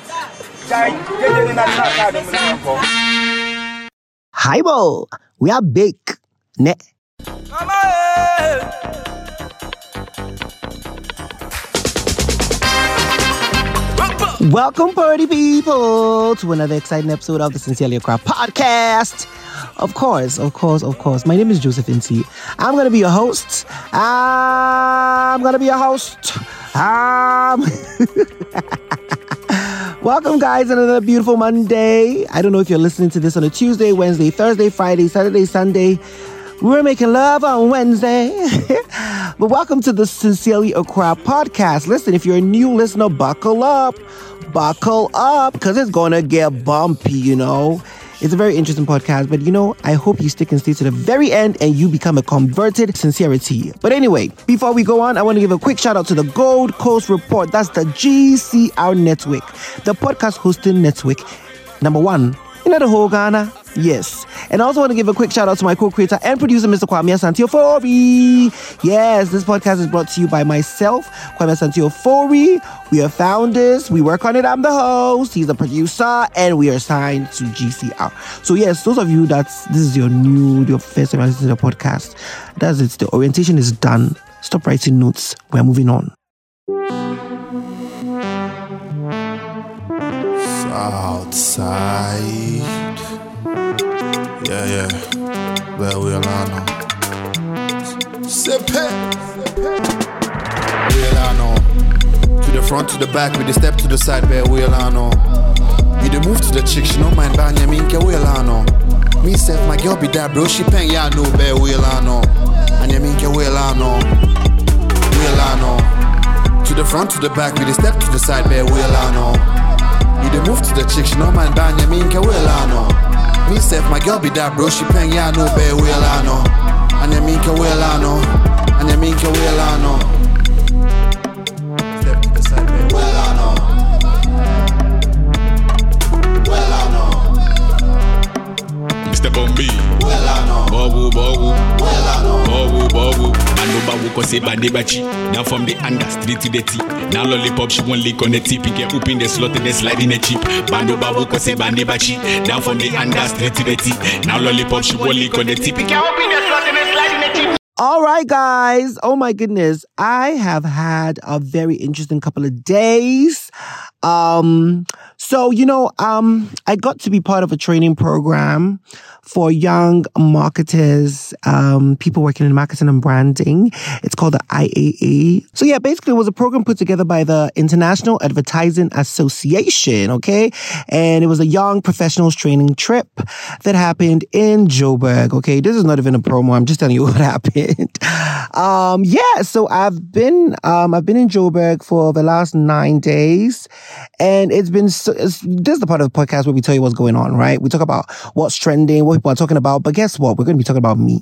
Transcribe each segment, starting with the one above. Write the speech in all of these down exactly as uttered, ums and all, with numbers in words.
Highball, we are big. Ne. Welcome, party people, to another exciting episode of the Sincerely Accra podcast. Of course, of course, of course. My name is Joseph Inti. I'm going to be your host. I'm going to be your host. Um... Welcome, guys, on another beautiful Monday. I don't know if you're listening to this on a Tuesday, Wednesday, Thursday, Friday, Saturday, Sunday. We were making love on Wednesday. But welcome to the Sincerely Accra podcast. Listen, if you're a new listener, buckle up. Buckle up, because it's going to get bumpy, you know. It's a very interesting podcast, but you know, I hope you stick and stay to the very end and you become a converted sincerity. But anyway, before we go on, I want to give a quick shout out to the Gold Coast Report. That's the G C R network, the podcast hosting network, number one in the whole Ghana. Yes. And I also want to give a quick shout out to my co-creator and producer, Mister Kwame Asante-Ofori. Yes, this podcast is brought to you by myself, Kwame Asante-Ofori. We are founders. We work on it. I'm the host. He's the producer. And we are signed to G C R. So yes, those of you that's, this is your new, your first time listening to the podcast, that's it. The orientation is done. Stop writing notes. We're moving on. Outside. Yeah, yeah. Well, we all know. Sip it. We all know. To the front, to the back, with the step to the side, where we all know. You the move to the chick, she no mind bang, ya mean, we all know. Me self, my girl be that, bro, she paying, ya know, bear, we all know. And ya mean, we all know. We all know. To the front, to the back, with the step to the side, where we all know. You the move to the chick, she no mind bang, ya mean, we all know. Me self, my girl be that, bro, she paying, ya know, bear, we all know. And ya mean, we all know. And ya mean, we all know. Step to the side, bear, we all know. Well, I know. Mister Bombi. Well, I know. Bobu, bobu. Well, I know. Bobu, bobu. Mando babu kose bande bachi. Now from the under street to the T. Now lollipop she won't lick on the tip. Pick up in the slot and the slide in the chip. Bando babu kose bande bachi. Down from the under street to the T. Now lollipop she won't lick on the tip. Pick up in the slot and the slide in the chip. All right, guys. Oh my goodness. I have had a very interesting couple of days. Um, so, you know, um, I got to be part of a training program for young marketers, um, people working in marketing and branding. It's called the I A A. So yeah, basically it was a program put together by the International Advertising Association, okay? And it was a young professionals training trip that happened in Joburg, okay? This is not even a promo. I'm just telling you what happened. Um, yeah, so I've been, um, I've been in Joburg for the last nine days. And it's been, so, it's, this is the part of the podcast where we tell you what's going on, right? We talk about what's trending, what people are talking about. But guess what? We're going to be talking about me.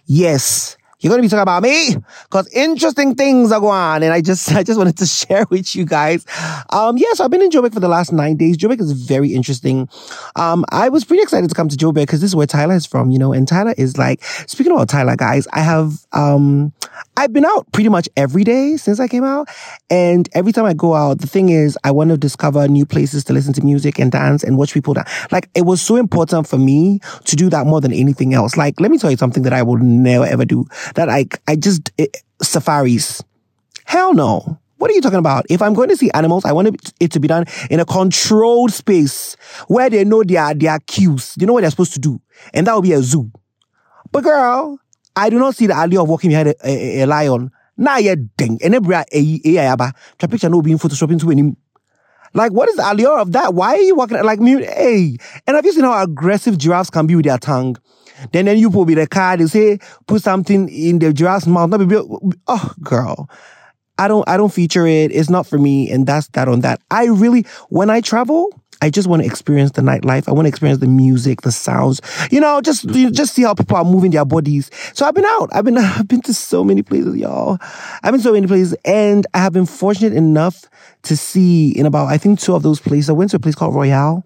Yes. You're going to be talking about me because interesting things are going on. And I just, I just wanted to share with you guys. Um, yes, yeah, so I've been in Joburg for the last nine days. Joburg is very interesting. Um, I was pretty excited to come to Joburg because this is where Tyler is from, you know, and Tyler is like, speaking about Tyler, guys, I have, um, I've been out pretty much every day since I came out. And every time I go out, the thing is, I want to discover new places to listen to music and dance and watch people dance. Like, it was so important for me to do that more than anything else. Like, let me tell you something that I will never ever do. That I, I just, it, safaris. Hell no. What are you talking about? If I'm going to see animals, I want it to be done in a controlled space where they know their, their cues. They know what they're supposed to do. And that will be a zoo. But girl, I do not see the allure of walking behind a, a, a lion. Nah, yeah, dang. And every a a picture no being photoshopping to any. Like, what is the allure of that? Why are you walking like mute? Hey, and have you seen how aggressive giraffes can be with their tongue? Then then you put with the car, they say put something in the giraffe's mouth. Not be, oh, girl, I don't I don't feature it. It's not for me, and that's that on that. I really, when I travel, I just want to experience the nightlife. I want to experience the music, the sounds. You know, just you just see how people are moving their bodies. So I've been out. I've been I've been to so many places, y'all. I've been so many places, and I have been fortunate enough to see in about I think two of those places. I went to a place called Royale.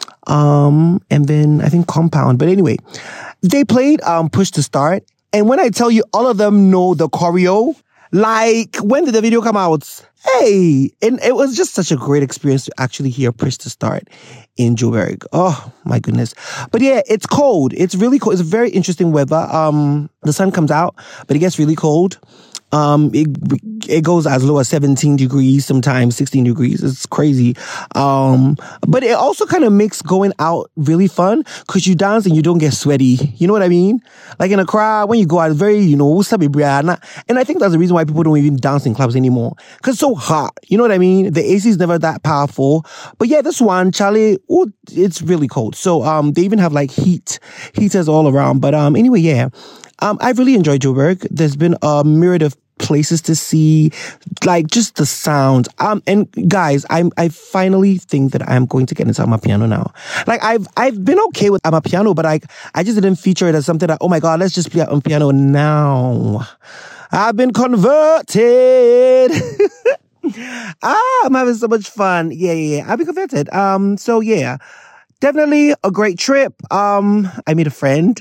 Um, and then I think Compound. But anyway, they played um Push to Start. And when I tell you all of them know the choreo, Like, when did the video come out? Hey, and it was just such a great experience to actually hear Prish to start in Joburg. Oh my goodness. But yeah, it's cold. It's really cold. It's very interesting weather. Um, the sun comes out, but it gets really cold. Um, it it goes as low as seventeen degrees, sometimes sixteen degrees. It's crazy. Um, but it also kind of makes going out really fun because you dance and you don't get sweaty. You know what I mean? Like in a crowd, when you go out, it's very, you know, and I think that's the reason why people don't even dance in clubs anymore because it's so hot. You know what I mean? The A C is never that powerful. But yeah, this one, Charlie, ooh, it's really cold. So um, they even have like heat, heaters all around. But um, anyway, yeah. Um, I've really enjoyed Joburg. There's been a myriad of places to see, like just the sound. Um, and guys, I'm I finally think that I'm going to get into Amapiano now. Like I've I've been okay with Amapiano, but I I just didn't feature it as something that, oh my God, let's just play Amapiano now. I've been converted. ah, I'm having so much fun. Yeah, yeah, yeah. I've been converted. Um, so yeah. Definitely a great trip. Um, I made a friend.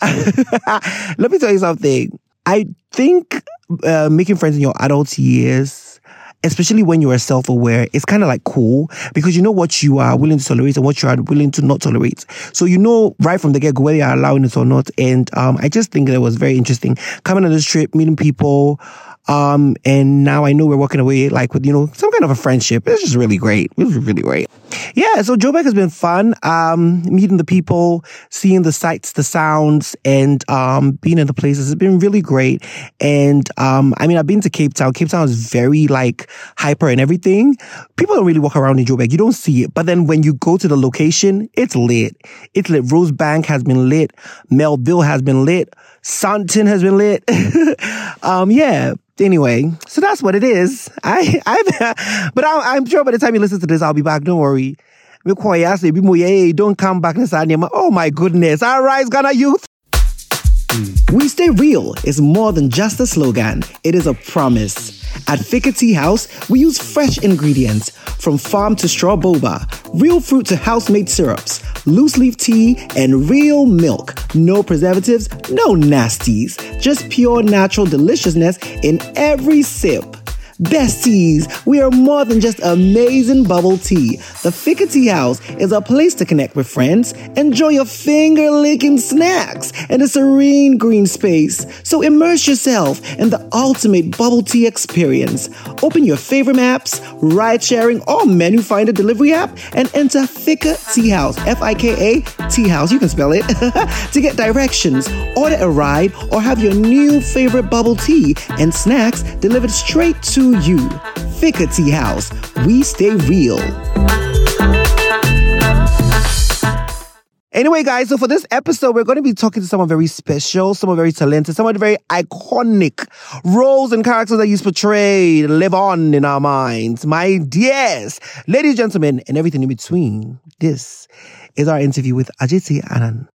Let me tell you something. I think uh, making friends in your adult years, especially when you are self-aware, it's kind of like cool because you know what you are willing to tolerate and what you are willing to not tolerate. So you know right from the get-go whether you are allowing it or not. And um, I just think that it was very interesting coming on this trip, meeting people. Um, and now I know we're walking away like with, you know, some kind of a friendship. It's just really great. It was really great. Yeah, so Joburg has been fun. Um, meeting the people, seeing the sights, the sounds, and um, being in the places. It's been really great. And um, I mean, I've been to Cape Town. Cape Town is very like hyper and everything. People don't really walk around in Joburg. You don't see it. But then when you go to the location, it's lit. It's lit. Rosebank has been lit. Melville has been lit. Sandton has been lit. um, yeah. Anyway, so that's what it is. I, I, but I, I'm sure by the time you listen to this, I'll be back. Don't worry. Don't come back. Oh my goodness. All right, Ghana youth. We Stay Real is more than just a slogan. It is a promise. At Fika Tea House, we use fresh ingredients from farm to straw boba, real fruit to house-made syrups, loose leaf tea, and real milk. No preservatives, no nasties. Just pure natural deliciousness in every sip. Besties, we are more than just amazing bubble tea. The Fika Tea House is a place to connect with friends, enjoy your finger-licking snacks, and a serene green space. So immerse yourself in the ultimate bubble tea experience. Open your favorite maps, ride-sharing, or menu finder delivery app, and enter Fika Tea House, F I K A Tea House, you can spell it, to get directions, order a ride, or have your new favorite bubble tea and snacks delivered straight to you. Fika Tea House. We stay real. Anyway, guys, so for this episode, we're going to be talking to someone very special, someone very talented, someone very iconic. Roles and characters that he's portrayed live on in our minds. My dears, ladies and gentlemen, and everything in between. This is our interview with Ajiti Anand.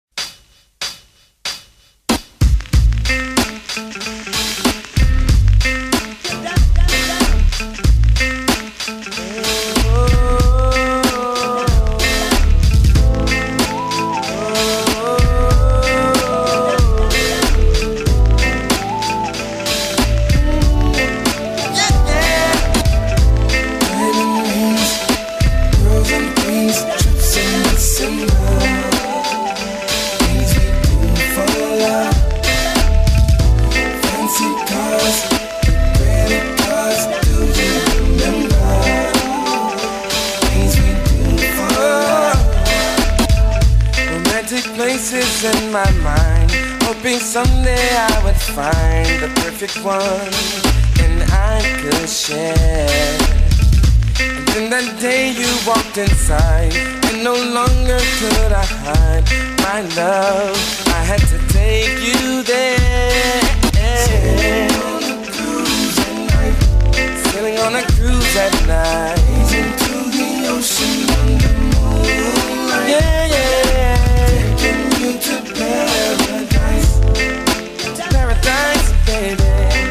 In my mind, hoping someday I would find the perfect one and I could share. And then that day you walked inside, and no longer could I hide my love. I had to take you there. Sailing on a cruise at night. Sailing on a cruise at night. Into the ocean under moonlight. Yeah, yeah. To paradise, to paradise, baby.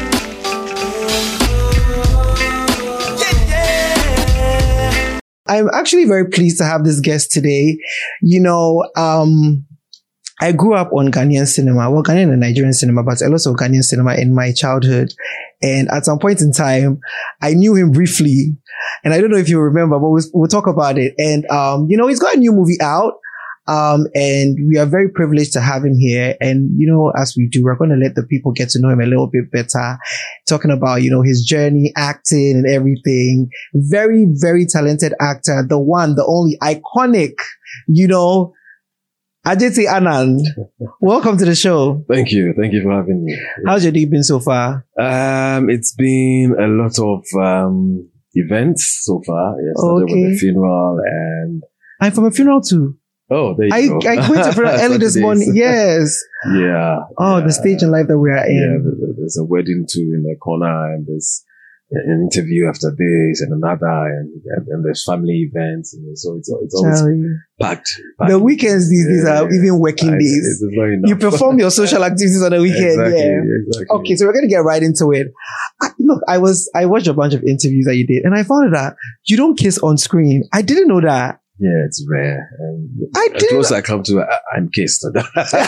Yeah, yeah. I'm actually very pleased to have this guest today. You know, um, I grew up on Ghanaian cinema, well, Ghanaian and Nigerian cinema, but a lot of Ghanaian cinema in my childhood. And at some point in time, I knew him briefly. And I don't know if you remember, but we'll, we'll talk about it. And, um, you know, he's got a new movie out. Um, and we are very privileged to have him here. And, you know, as we do, we're going to let the people get to know him a little bit better, talking about, you know, his journey, acting and everything. Very, very talented actor. The one, the only iconic, you know, Adjeti Anand. Welcome to the show. Thank you. Thank you for having me. How's your day been so far? Um, it's been a lot of, um, events so far. Yeah, started Okay. with a funeral and, I'm from a funeral too. oh, there you I, go. I went to a funeral early this Saturdays. morning. Yes. Yeah. Oh, yeah. the stage in life that we are Yeah, in. there- there- there's a wedding too in the corner, and there's an interview after this and another, and, and, and there's family events. And so it's it's always Tell you. packed, packed. The weekends these days Yeah, are even working I- days. It's, it's not enough. You perform your social activities on the weekend. Exactly, Yeah. exactly. Okay, so we're going to get right into it. I, look, I was, I watched a bunch of interviews that you did, and I found out that you don't kiss on screen. I didn't know that. Yeah, it's rare. Um, I the didn't- closer I come to it, I- I'm kissed. But,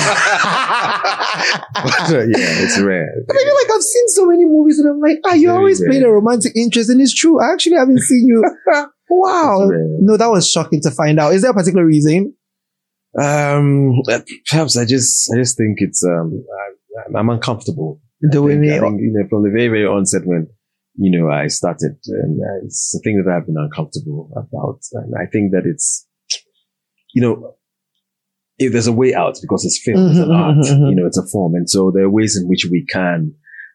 uh, yeah, it's rare. But I feel like I've seen so many movies, and I'm like, ah, you Very always rare. played a romantic interest, and it's true. I actually haven't seen you. Wow. It's rare. No, that was shocking to find out. Is there a particular reason? Um, uh, perhaps I just, I just think it's, um, I, I'm uncomfortable. Doing I think, it. I think, you know, from the very, very onset when, you know, I started, and uh, it's a thing that I've been uncomfortable about. And I think that it's, you know, if there's a way out, because it's film, it's an Mhm, art, mhm, mhm. you know, it's a form. And so there are ways in which we can,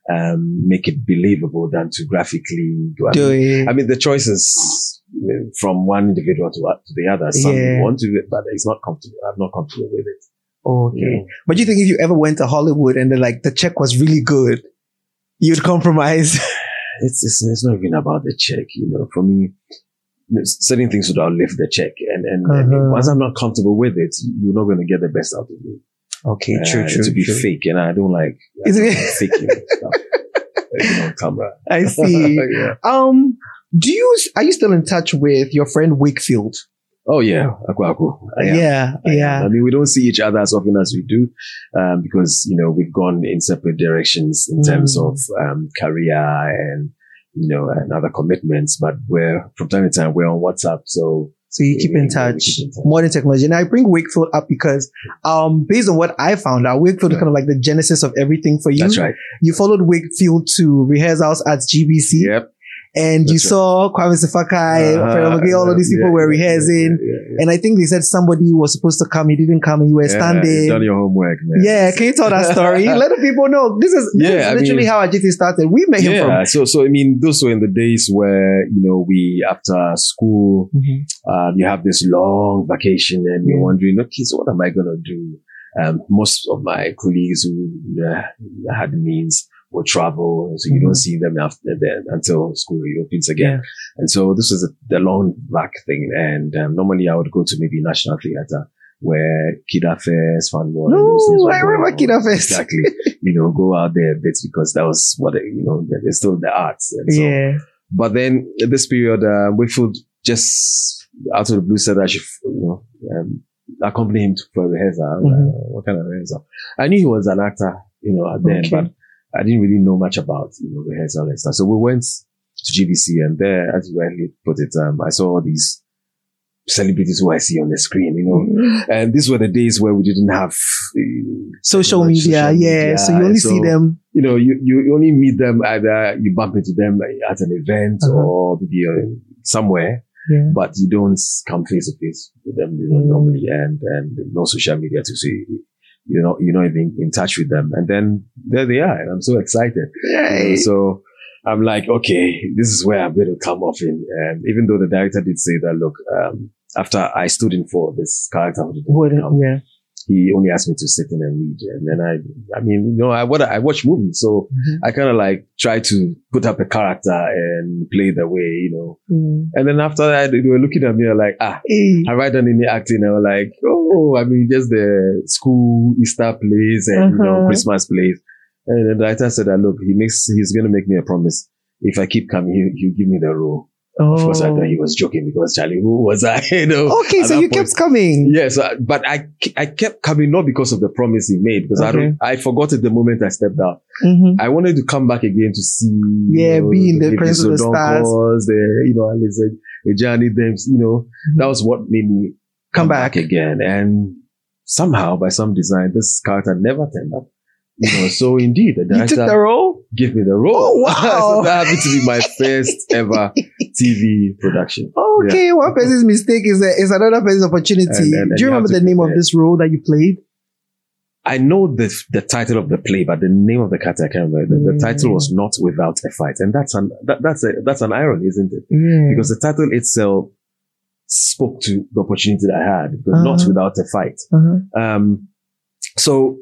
um, make it believable than to graphically go. I Do mean, it. I mean, the choices from one individual to, to the other. Some Yeah. want to, but it's not comfortable. I'm not comfortable with it. Okay. Yeah. But you think if you ever went to Hollywood and then like the check was really good, you'd compromise? It's, it's it's not even about the check, you know. For me, you know, certain things would outlive the check, and and, and Uh-huh. once I'm not comfortable with it, you're not going to get the best out of me. Okay, Uh, To be fake, and I don't like I Is don't it- like faking stuff even on camera. I see. Yeah. Um, do you, are you still in touch with your friend Wakefield? Oh yeah, Aku Aku. I am. Yeah, I am. yeah. I mean, we don't see each other as often as we do, um, because, you know, we've gone in separate directions in terms Mm. of, um, career and, you know, and other commitments, but we're, from time to time, we're on WhatsApp. So, So you keep we- in we touch. keep in touch. Modern technology. And I bring Wakefield up because, um, based on what I found out, Wakefield is kind of like the genesis of everything for you. That's right. You followed Wakefield to rehearsals at G B C. Yep. And you That's right. saw Kwame Sifakai, Uh-huh. Fela Magi, all of these people Yeah, were yeah, rehearsing. yeah, yeah, yeah. And I think they said somebody was supposed to come, he didn't come, and you were Yeah, standing. you've done your homework, man. Yeah, can you tell that story? Let the people know. This is, this Yeah, I is literally mean- how Ajiti started. We met him Yeah, so so I mean, those were in the days where, you know, we after school, from. Mhm. um, you have this long vacation, and you're Yeah. wondering, okay, so what am I gonna do? Um, most of my colleagues who uh, had the means will travel, so you Mhm. don't see them after that until school reopens again. Yeah. And so this was a, the long back thing, and um, normally I would go to maybe National Theatre, where Kid Affairs, Fun World, and those things No, were I going remember on. Kid Affairs. Exactly. You know, go out there a bit, because that was what, it- you know, there's still the arts. And so, Yeah. but then in this period, uh, Wakefield just out of the blue said I should, you know, um, accompany him to, for rehearsal. I was like, Mhm. "Oh, what kind of rehearsal?" I knew he was an actor, you know, then, Okay. but I didn't really know much about, you know, rehearsal and stuff. So we went to G B C, and there, as you rightly put it, um, I saw all these celebrities who I see on the screen, you know, and these were the days where we didn't have uh, Social much media, social yeah. media, So you only and see so, them. you know, you, you only meet them either you bump into them at an event Uh-huh. or maybe uh, somewhere, Yeah. but you don't come face to face with them, you know, Mm. normally, and and no social media to see. You know, you're not even in touch with them, and then there they are, and I'm so excited. You know, Yay. so I'm like, okay, this is where I'm going to come off in. And even though the director did say that, look, um, after I stood in for this character who didn't Wouldn't- come, yeah. he only asked me to sit in and read. And then I, I mean, you know, I, what, I watch movies. So Mhm. I kind of like try to put up a character and play the way, you know. Mm. And then after that, they were looking at me like, ah, Hey. have I done any acting? I was like, oh, I mean, just the school Easter plays and, you know, Uh-huh. Christmas plays. And the director said that, look, he makes, he's going to make me a promise. If I keep coming, he, he'll give me the role. Oh. Of course, I thought he was joking because Charlie, who was I? You know. Okay, at so that you point. kept coming. Yes, uh, but I I kept coming not because of the promise he made, because I Okay. don't, I forgot it the moment I stepped out. Mm-hmm. I wanted to come back again to see, Yeah, you know, be in the David presence of the stars. Sodonkos, the, you know, Alice, the Johnny Dems, you know, that was what made me Come come back. back again. And somehow, by some design, this character never turned up. You know, so indeed, the You director took the role? gave me the role. Oh, wow. So that happened to be my first ever T V production. Okay, Yeah. one person's mistake is a, is another person's opportunity. And- and- and Do you you have remember to the name of prepare. this role that you played? I know the the title of the play, but the name of the character I can't remember. The, the Mm. title was Not Without a Fight, and that's an that, that's a that's an irony, isn't it? Yeah. Because the title itself spoke to the opportunity that I had, because Not Uh-huh. Without a Fight. Uh-huh. Um, so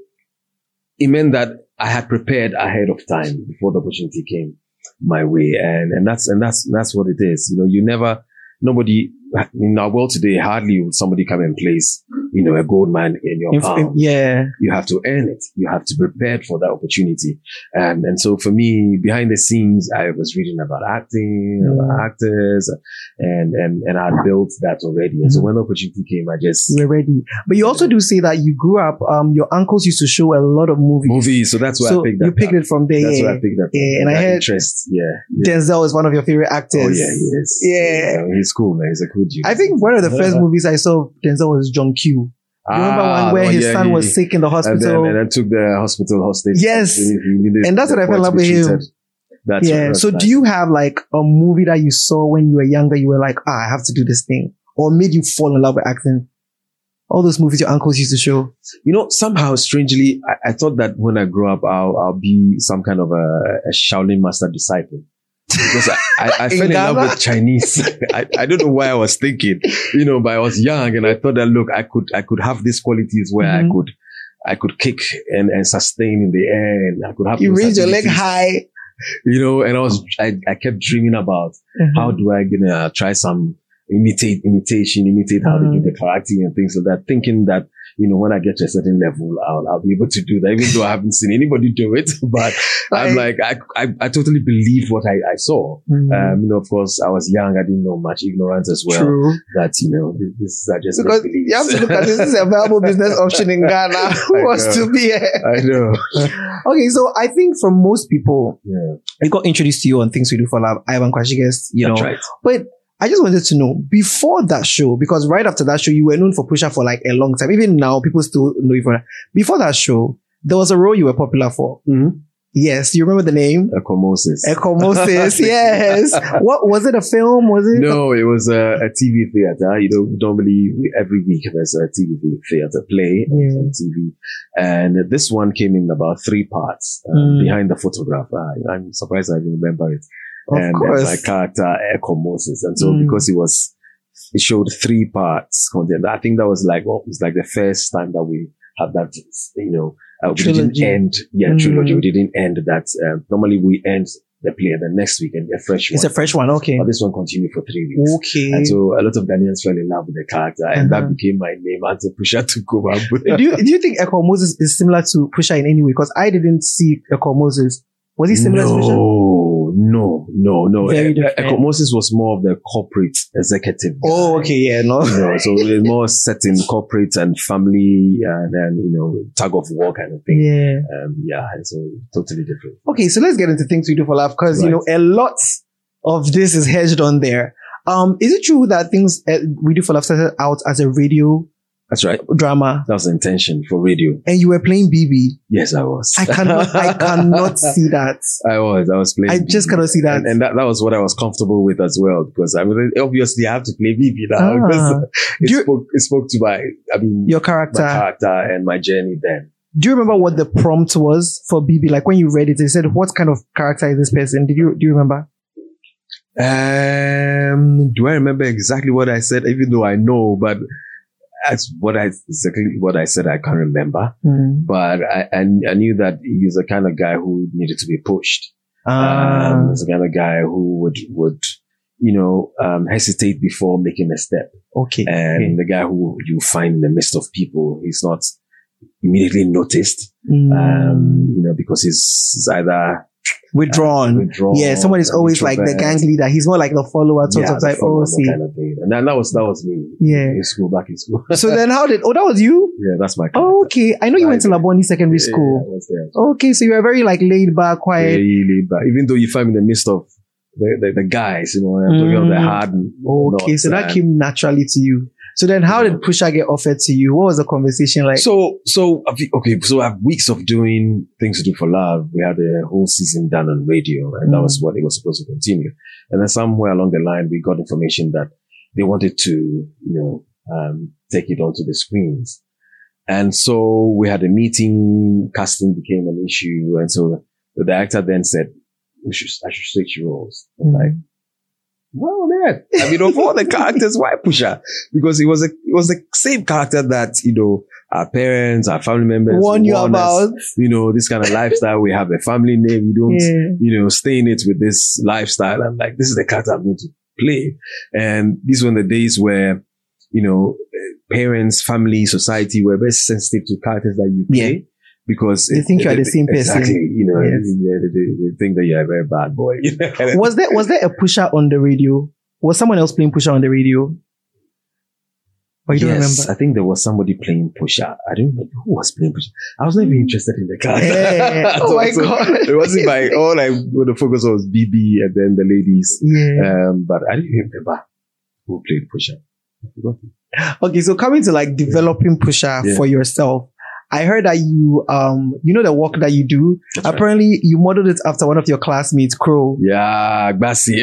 it meant that I had prepared ahead of time before the opportunity came my way, and and that's and that's that's what it is. You know, you never nobody in our world today, hardly would somebody come and place, you know, a gold mine in your In- palm. yeah. You have to earn it. You have to be prepared for that opportunity. And and so for me, behind the scenes, I was reading about acting, Mm. about actors, and and and I had built that already. And so when the opportunity came, I just You were ready. But you also do say that you grew up, um, your uncles used to show a lot of movies. movies. So that's where So I picked that. you picked up. it from there. That's yeah. where I picked that. Yeah, and I that heard interest. Yeah. yeah. Denzel is one of your favorite actors. Oh yeah, he is. Yeah. Yeah, he's cool, man. He's a cool dude. I think one of the first movies I saw of Denzel was John Q. You remember Ah, one where oh, his yeah, son he- was sick in the and hospital? then, and then took the hospital hostage. Yes. He needed And that's the what I fell in boy love to be with him. treated. That's yeah. that's So nice. do you have like a movie that you saw when you were younger? You were like, ah, I have to do this thing, or made you fall in love with acting? All those movies your uncles used to show. You know, somehow, strangely, I, I thought that when I grow up, I'll, I'll be some kind of a, a Shaolin master disciple. Because I, I, I fell in love Ghana? with Chinese. I, I don't know why I was thinking, you know, but I was young and I thought that, look, I could, I could have these qualities where Mhm. I could, I could kick and, and sustain in the air, and I could have You those raised your leg abilities, high. you know, and I was, I, I kept dreaming about how do I gonna try some imitate imitation, imitate how Mhm. they do the karate and things like that, thinking that, you know, when I get to a certain level, I'll, I'll be able to do that, even though I haven't seen anybody do it. But I'm like, I, I, I totally believed what I, I saw. Mhm. Um, you know, of course, I was young. I didn't know much, ignorant as well. True. That, you know, this, this are just Because make-believes. you have to look at this, this is a viable business option in Ghana. Who wants know. to be here? I know. Okay, so I think for most people, Yeah. I got introduced to you on Things We Do for Love, Ivan Kwashigas, you That's know. right. But I just wanted to know, before that show, because right after that show, you were known for Pusha for like a long time. Even now, people still know you for that. Before that show, there was a role you were popular for. Mm-hmm. Yes, you remember the name? Ecomosis. Ecomosis, yes. What, was it a film? Was it? No, it was a, a T V theater. You know, normally we- every week there's a T V theater play Yeah. on T V. And this one came in about three parts uh, Mm. behind the photograph. Uh, I'm surprised I remember it. Of and course. my character, Echo Moses. And so Mm. because it was, it showed three parts content. I think that was like, well, it was like the first time that we had that, you know, uh, we Trilogy. didn't end, yeah, Mm. trilogy. We didn't end that. Um, normally we end the play the next week and a fresh It's one. a fresh one, okay. But this one continued for three weeks. Okay. And so a lot of Ghanaians fell in love with the character, and Uh-huh. that became my name until Pusha took over. do you, do you think Echo Moses is similar to Pusha in any way? Because I didn't see Echo Moses. Was he similar to Pusha? No, no, no, no. Very E- E- different. Echo Moses was more of the corporate executive. guy. Oh, okay, yeah, no. You know, so it's more set in corporate and family and then, you know, tug of war kind of thing. Yeah. Um, yeah, and so totally different. Okay, so let's get into Things We Do for Love because, you know, a lot of this is hedged on there. Um, is it true that Things uh, We Do for Love started out as a radio That's right. drama That was the intention for radio. and you were playing B B? Yes, I was. I cannot, I cannot see that. I was. I was playing. I just B B. cannot see that. And, and that, that was what I was comfortable with as well, because I mean, obviously I have to play B B now. Ah. Because it, Do you- spoke, it spoke to my, I mean, Your my character. character and my journey then. Do you remember what the prompt was for B B? Like when you read it, they said, what kind of character is this person? Did you, do you remember? Um, do I remember exactly what I said? Even though I know, but that's what I, exactly what I said, I can't remember. Mm. But I, I, I knew that he was the kind of guy who needed to be pushed. Ah. Um, he's the kind of guy who would, would, you know, um, hesitate before making a step. Okay. And the guy who you find in the midst of people, he's not immediately noticed, Mm. um, you know, because he's, he's either withdrawn. withdrawn. Yeah, someone is always like the gang leader. He's more like the follower sort yeah, of type. Oh, see. Kind of thing. And that, that was that was me. Yeah. In school, back in school. So then how did, oh, that was you? Yeah, that's my character. Oh, okay. I know you went to Right. Laboni Secondary Yeah, School. I was there. Okay, so you were very like laid back, quiet. Very laid back. Even though you find me in the midst of the, the, the guys, you know, I'm talking about the Mm. hard. and Okay, so that whatnot. came naturally to you. So then how did Pusha get offered to you? What was the conversation like? So, so, I think- okay, so I have weeks of doing Things to Do for Love. We had a whole season done on radio, and that Mm. was what it was supposed to continue. And then somewhere along the line, we got information that they wanted to, you know, um, take it onto the screens. And so we had a meeting, casting became an issue. And so the director then said, we should, I should switch roles. I'm Mm. like, well, man, I mean, of all the characters, why Pusha? Because it was a, it was the same character that, you know, our parents, our family members Warn you warned us, about. you know, this kind of lifestyle. We have a family name. You don't, Yeah. you know, stay in it with this lifestyle. I'm like, this is the character I'm going to play. And these were the days where, you know, parents, family, society were very sensitive to characters that you play. Yeah. Because They think you are the same person. Exactly. You know, Yes. they, they, they think that you're a very bad boy. Was there was there a Pusha on the radio? Was someone else playing Pusha on the radio? Or you don't Yes, remember? I think there was somebody playing Pusha. I don't remember who was playing Pusha. I was not even interested in the character. Yeah. Oh So- my so God. It wasn't like all I what the focus was B B and then the ladies. Yeah. Um, but I didn't even remember who played Pusha. I forgot. Okay, so coming to like developing Pusha Yeah. for yourself, I heard that you um you know the work that you do. That's right. Apparently, you modeled it after one of your classmates, Crow. Yeah, Gbasi.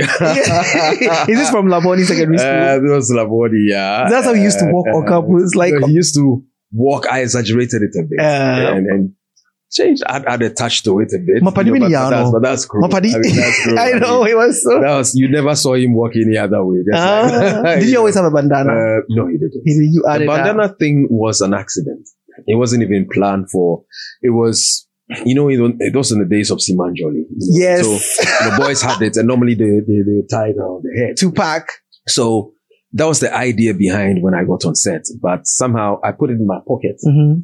Is this from Laboni Secondary School? Uh, that was Labodi, yeah. That's how he used to walk on campus, like- No, he used to walk. I exaggerated it a bit, Uh, and, and changed. Add, add a touch to it a bit. Mapadi You know, but, Mini but that's, Yano. but that's cool. Mapadi- I mean, that's cool. I know, mean, it was so. that was you never saw him walk any other way. Just Ah, like- did you always have a bandana? Uh, no, he didn't. He- you The added that. bandana thing was an accident. It wasn't even planned for. It was, you know, it was- it was in the days of Simanjoli. You know? Yes. So the boys had it, and normally they they, they tied around the head. Tupac. So that was the idea behind when I got on set. But somehow I put it in my pocket. Mm-hmm.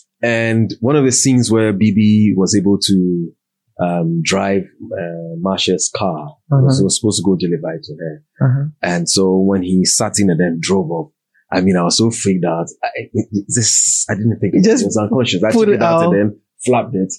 And one of the scenes where B B was able to um, drive uh, Marsha's car, Uh-huh. because he was supposed to go deliver it to her. Uh-huh. And so when he sat in and then drove off, I mean, I was so freaked out. I, it- it- this, I didn't think You it just was unconscious. I put took it it out out. and then flapped it.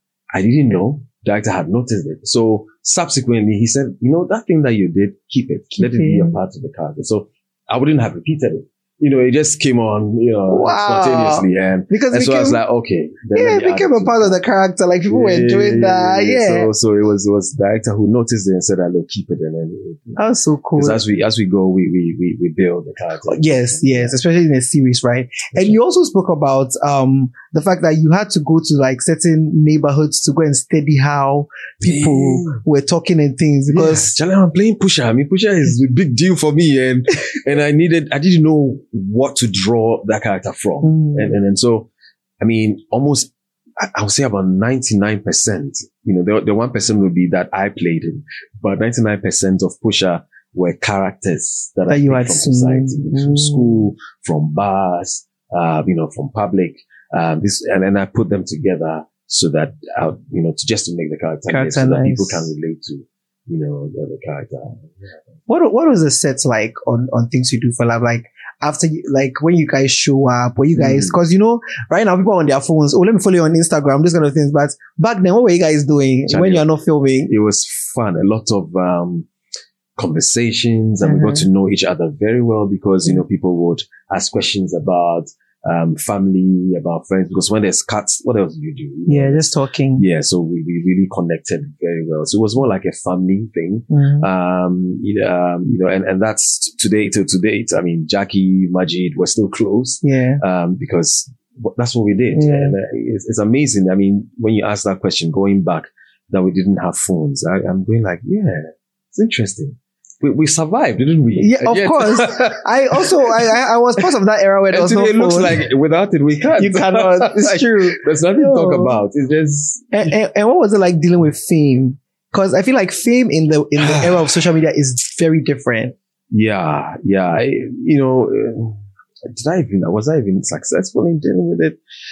I didn't know. The director had noticed it. So subsequently, he said, you know, that thing that you did, keep it. Keep Let it be it. a part of the character. So I wouldn't have repeated it. You know, it just came on, you know, Wow. spontaneously. And, Because and it so I was became, like, okay. then yeah, let it me add became a to part it. of the character. Like people were Yeah, doing that. Yeah. So, so it was, it was the director who noticed it and said, look, keep it. And then it, That was so cool. because as we, as we go, we, we, we, we build the character. Yes, yes, especially in a series, right? And you also spoke about um the fact that you had to go to like certain neighborhoods to go and study how people Yeah. were talking and things because Charlie, I'm playing Pusha. I mean, Pusha is a big deal for me, and and I needed, I didn't know what to draw that character from, Mm. and, and and so, I mean, almost, I, I would say about ninety-nine percent. You know, the the one percent would be that I played him, but ninety-nine percent of Pusha were characters that, That I you picked had from seen. society, from Mm. school, from bars, uh, you know, from public. Um, this, and then I put them together so that, uh, you know, to just to make the character, live, Character so that nice. people can relate to, you know, the, the character. what what was the set like on on Things You Do for Love? Like after you, like when you guys show up, or you guys, Mm. because you know, right now people are on their phones. Oh, let me follow you on Instagram, this kind of things. But back then, what were you guys doing Charlie, when you're not filming? It was fun. A lot of um, conversations, and we got Mhm. to know each other very well because you know people would ask questions about um, family, about friends. Because when there's cuts, what else do you do? You know, Yeah, just talking. yeah. So we, we really connected very well. So it was more like a family thing. Mm. Um, you know, um, you know, and, and that's today to to date. I mean, Jackie, Majid were still close. Yeah. Um, because that's what we did. Yeah. And uh, it's, it's amazing. I mean, when you ask that question, going back that we didn't have phones, I, I'm going like, yeah, it's interesting. We, we survived, didn't we? Yeah, And of yet- course. I also I I I was part of that era where there and was today no it looks phone. like without it we can't. You cannot. It's Like, true. There's nothing to talk No. about. It's just And, and, and what was it like dealing with fame? Because I feel like fame in the in the era of social media is very different. yeah, yeah. I, you know, uh, did I even was I even successful in dealing with it?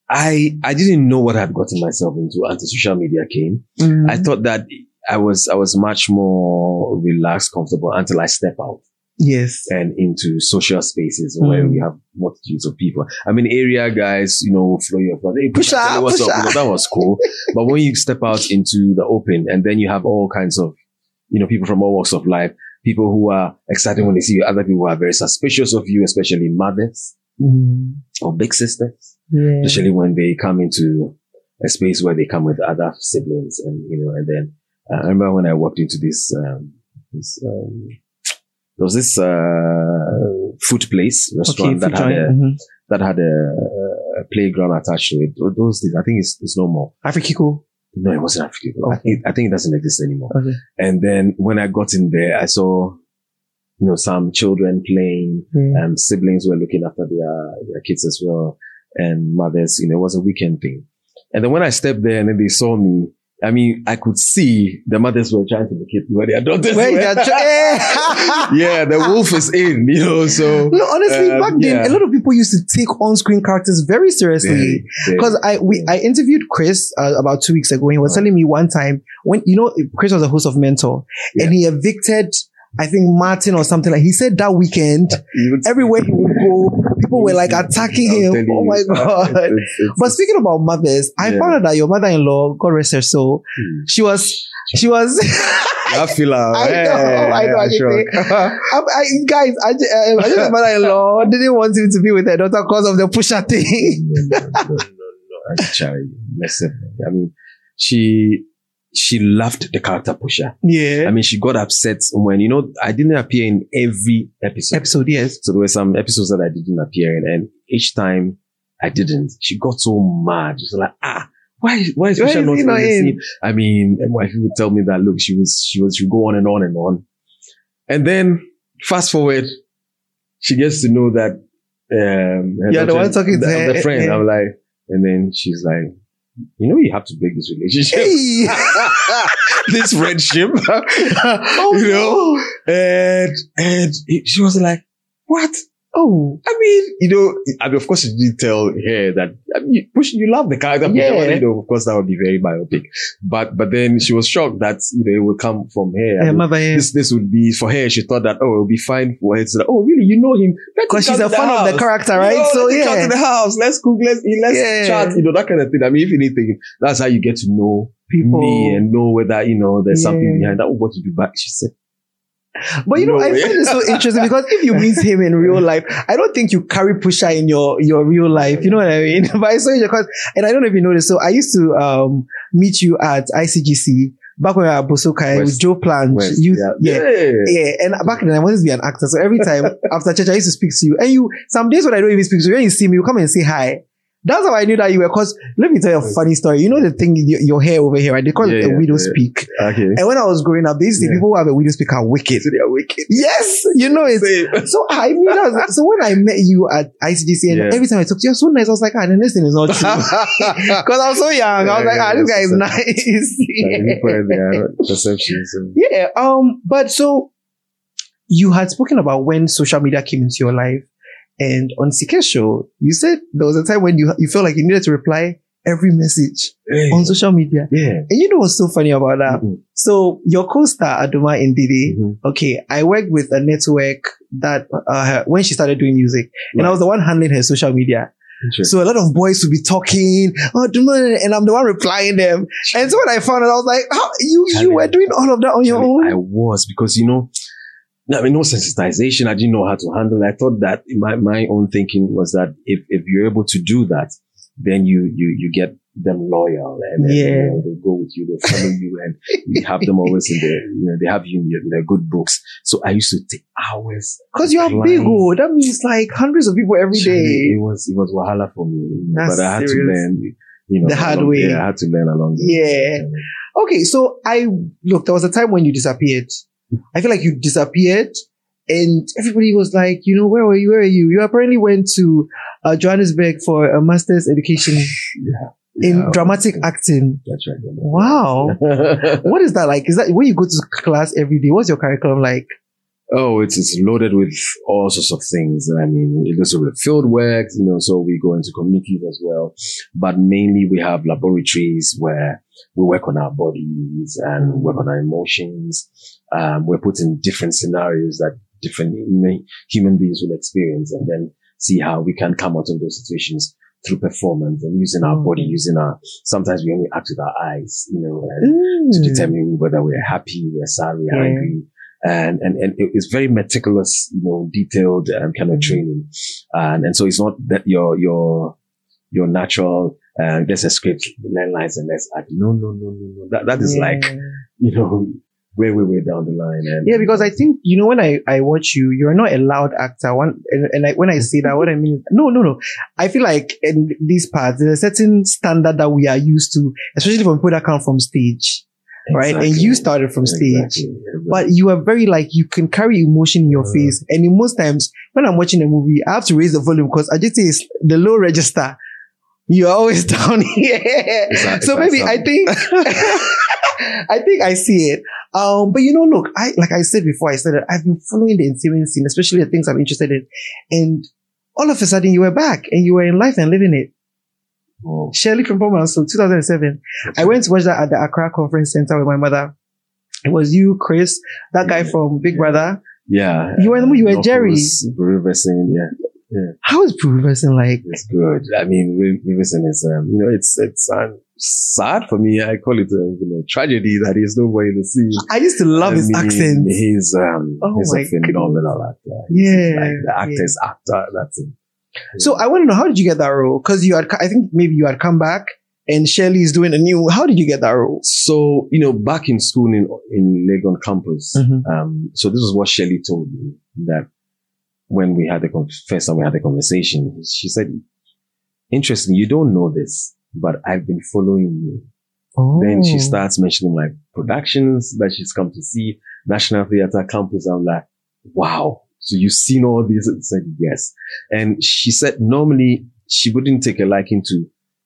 I I didn't know what I'd gotten myself into until social media came. Mm. I thought that I was I was much more relaxed, comfortable until I step out Yes. and into social spaces where Mm. we have multitudes of people. I mean, area guys, you know, will flow your front. Hey, Push up, what's push up? You know, that was cool. But when you step out into the open, and then you have all kinds of, you know, people from all walks of life, people who are excited when they see you, other people who are very suspicious of you, especially mothers Mm. or big sisters, Yeah. especially when they come into a space where they come with other siblings, and you know, and then uh, I remember when I walked into this, um, this um, there was this uh, food place restaurant Okay, that food had joint. a Mhm. that had a, a playground attached to it. Those days, I think it's it's no more. Afrikiko. No, it wasn't African. I Okay. think I think it doesn't exist anymore. Okay. And then when I got in there, I saw, you know, some children playing, Yeah. and siblings were looking after their, their kids as well, and mothers, you know, it was a weekend thing. And then when I stepped there and then they saw me, I mean, I could see the mothers were trying to locate where their daughters Where were. is that? Yeah, the wolf is in, you know, so. No, honestly, um, back then, yeah. a lot of people used to take on-screen characters very seriously. Very, very. Because I we I interviewed Chris uh, about two weeks ago. He was Right. telling me one time when you know Chris was a host of Mentor, and he evicted I think Martin or something like. He said that weekend You would- everywhere he would go, people were like attacking I'm him. telling Oh you, my uh, god! it's- it's- it's- But speaking about mothers, I Yeah. found out that your mother-in-law, God rest her soul, Hmm. she was she was. I feel like, I know, yeah, I know, I yeah, sure. I, I, guys, I, uh, I just my mother-in-law didn't want him to be with her daughter because of the pusher thing. no, no, no, no, no. I Charlie, listen. I mean, she she loved the character Pusher. Yeah. I mean, she got upset when, you know, I didn't appear in every episode. Episode, yes. So there were some episodes that I didn't appear in, and each time I didn't, she got so mad. She was like, ah, why, why is Why Pusher is not he in not the in? scene? I mean, and my people would tell me that, look, she was, she was, she would go on and on and on. And then fast forward, she gets to know that, um, her You're the daughter- one talking to the, her. the friend. I'm like, and then she's like, you know, you have to break this relationship. Hey. This friendship, Oh, you know, and and she was like, "What? Oh, I mean, you know, I mean, of course, you did tell her that. I mean, you, push, you love the character, Yeah. you know, of course, that would be very biopic. But but then she was shocked that you know it would come from her. I her mean, mother, this this would be for her. She thought that oh, it would be fine for her to say, oh, really? You know him because she's a fan of the character, right? You know, So let's come yeah, to the house. Let's cook. Let's eat. Let's Yeah. chat. You know that kind of thing. I mean, if anything, that's how you get to know people. me and know whether you know there's something Yeah. behind that. What to do back? She said. But you know, No I way. find it so interesting because if you meet him in real life, I don't think you carry Pusher in your your real life. You know what I mean? But I saw you because, and I don't know if you noticed. So I used to um meet you at I C G C back when we were at Bosokai with West- Joe Planch. West, You, yeah. yeah. Yeah. Yeah, and back then I wanted to be an actor. So every time after church, I used to speak to you. And you, some days when I don't even speak to you, when you see me, you come and say hi. That's how I knew that you were. Because let me tell you a funny story. You know the thing, your, your hair over here, right? They call it Yeah, a yeah, widow yeah. speak. Okay. And when I was growing up, these Yeah. people who have a widow speak are wicked. So they are wicked. Yes, you know it. Same. So I mean, that was- so when I met you at I C G C, and Yeah. every time I talked to you, you're so nice. I was like, ah, then this thing is not true. Because I was so young. I was Yeah, like, ah, yeah, this guy is yeah. nice. Like, where there are perceptions. and- Yeah. Um. But so you had spoken about when social media came into your life, and on Sike's show, you said there was a time when you you felt like you needed to reply every message Hey. on social media. Yeah. And you know what's so funny about that? Mhm. So your co-star Aduma Ndidi, Mhm. okay, I worked with a network that uh, her- when she started doing music, and I Right. was the one handling her social media. Interesting. So a lot of boys would be talking, oh, Aduma, and I'm the one replying them. And so when I found it, I was like, how you you Charlie, were doing all of that on your Charlie, I own? was because you know, I mean, no sensitization. I didn't know how to handle it. I thought that my my own thinking was that if if you're able to do that, then you you you get them loyal and then, Yeah. you know, they go with you, they follow you, and you have them always in their you know they have you in, your, in their good books. So I used to take hours Because you are big, oh, that means like hundreds of people every Charlie, day. It was it was wahala for me, That's but I had to serious. learn. You know, The hard along- way. Yeah, I had to learn along. the Yeah. way. Okay, so I look, there was a time when you disappeared. I feel like you disappeared, and everybody was like, you know, where were you? Where are you? You apparently went to uh, Johannesburg for a master's education Yeah. in Yeah. dramatic acting. That's right. Wow. What is that like? Is that when you go to class every day? What's your curriculum like? Oh, it's, it's loaded with all sorts of things. I mean, it also with field work, you know, so we go into communities as well. But mainly we have laboratories where we work on our bodies and work on our emotions. Um, we're put in different scenarios that different human beings will experience, and then see how we can come out of those situations through performance and using our body, using our, sometimes we only act with our eyes, you know, and mm. to determine whether we're happy, we're sad, we're yeah. angry. And, and, and it's very meticulous, you know, detailed um, kind of training. And, and so it's not that your, your, your natural, uh, there's a script, learn lines and let's act. No, no, no, no, no. That, that is yeah. like, you know, way, way, way down the line. And yeah, because I think, you know, when I, I watch you, you're not a loud actor. One, and, and I, when I say that, what I mean, no, no, no. I feel like in these parts, there's a certain standard that we are used to, especially for people that come from stage. Right. Exactly. And you started from stage, exactly. Exactly. But you are very like, you can carry emotion in your uh, face. And in most times when I'm watching a movie, I have to raise the volume because I just say it's the low register. You're always down here. Exactly. So maybe I think, I think I see it. Um, but you know, look, I, like I said before, I said that I've been following the Nigerian scene, especially the things I'm interested in. And all of a sudden you were back and you were in life and living it. Oh. Shirley Frimpong, so two thousand seven. I went to watch that at the Accra Conference Center with my mother. It was you, Chris, that guy from Big Brother. Yeah. You were in the movie, you were Jerry. Reversing, yeah. Yeah. How is reversing like? It's good. I mean, reversing is, um, you know, it's, it's, um, sad for me. I call it a, you know, tragedy that he's nobody to see. I used to love I his mean, accent. He's, um, oh he's my a phenomenal God. actor. Yeah. Like the actor's yeah. actor. That's it. So I want to know, how did you get that role? Because you had, I think maybe you had come back and Shirley is doing a new, how did you get that role? So, you know, back in school in, in Legon campus, mm-hmm. um, so this is what Shirley told me, that when we had the first time we had the conversation, she said, interesting, you don't know this, but I've been following you. Oh. Then she starts mentioning like productions that she's come to see, National Theatre Campus. I'm like, wow. So you've seen all these? I said, yes. And she said normally she wouldn't take a liking to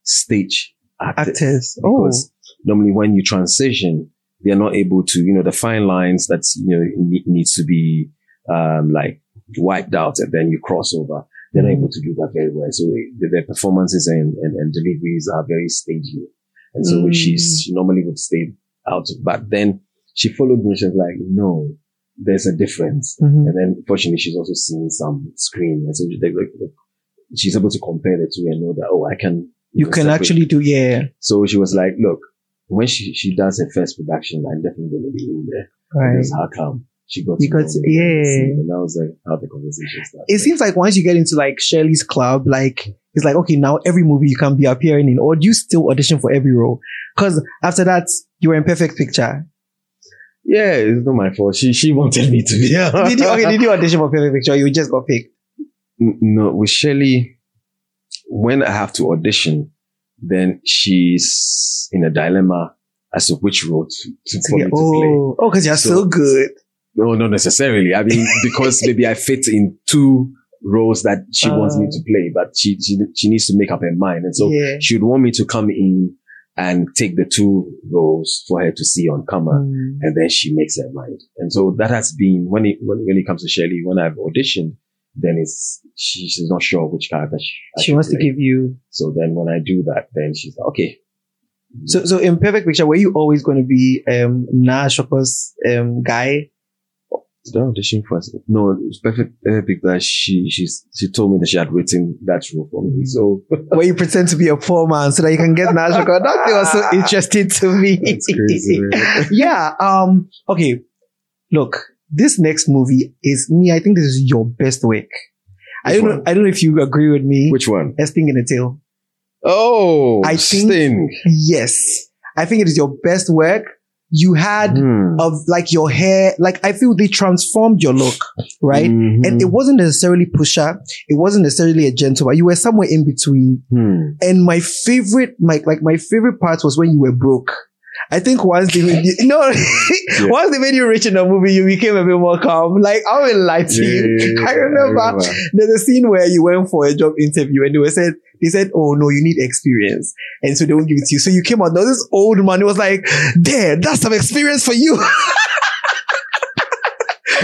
stage actors. actors. Because oh. normally when you transition, they're not able to, you know, the fine lines that, you know, need, needs to be, um, like wiped out and then you cross over. They're mm. not able to do that very well. So they, their performances and, and, and deliveries are very stagey. And so mm. she's, she normally would stay out. But then she followed me. She was like, no. There's a difference. Mm-hmm. And then fortunately she's also seen some screen. And so they, like, she's able to compare the two and know that, oh, I can. You, you can separate. Actually do, yeah. So she was like, look, when she, she does her first production, I'm definitely going to be in there. Right. Because how come she got you to got to, yeah. And that was like how the conversation started. It seems like once you get into like Shirley's club, like, it's like, okay, now every movie you can be appearing in, or do you still audition for every role? Because after that, you were in Perfect Picture. Yeah, it's not my fault. She she wanted me to be. did you okay? Did you audition for Perfect Picture? You just got picked. No, with Shirley, when I have to audition, then she's in a dilemma as to which role to, to, for me oh, to play. Oh, because you're so, so good. No, not necessarily. I mean, because maybe I fit in two roles that she uh, wants me to play, but she she she needs to make up her mind, and so yeah. she would want me to come in and take the two roles for her to see on camera, mm. and then she makes her mind. And so that has been, when it, when, when it comes to Shirley, when I've auditioned, then it's, she, she's not sure which character she, she wants play. to give you. So then when I do that, then she's like, okay. So, so in Perfect Picture, were you always going to be, um, Na Shoko's, um, guy? Did I audition for? No, it was Perfect Picture. She, she, she told me that she had written that role for me. So, where you pretend to be a poor man so that you can get Na Shoko. That was so interesting to me. That's crazy, man. Yeah. Um. Okay. Look, this next movie is me. I think this is your best work. Which I don't one? know. I don't know if you agree with me. Which one? A Sting in the Tail. Oh, I think, Sting. Yes, I think it is your best work. You had mm. of like your hair, like I feel they transformed your look, right? Mm-hmm. And it wasn't necessarily pusher. It wasn't necessarily a gentleman. You were somewhere in between. Mm. And my favorite, my, like my favorite part was when you were broke. I think once they made you, no, yeah. once they made you rich in a movie, you became a bit more calm. Like, I will lie to yeah, you. Yeah, yeah, I, remember I remember there's a scene where you went for a job interview and they were said, they said, oh no, you need experience. And so they won't give it to you. So you came out, now this old man, he was like, there, that's some experience for you.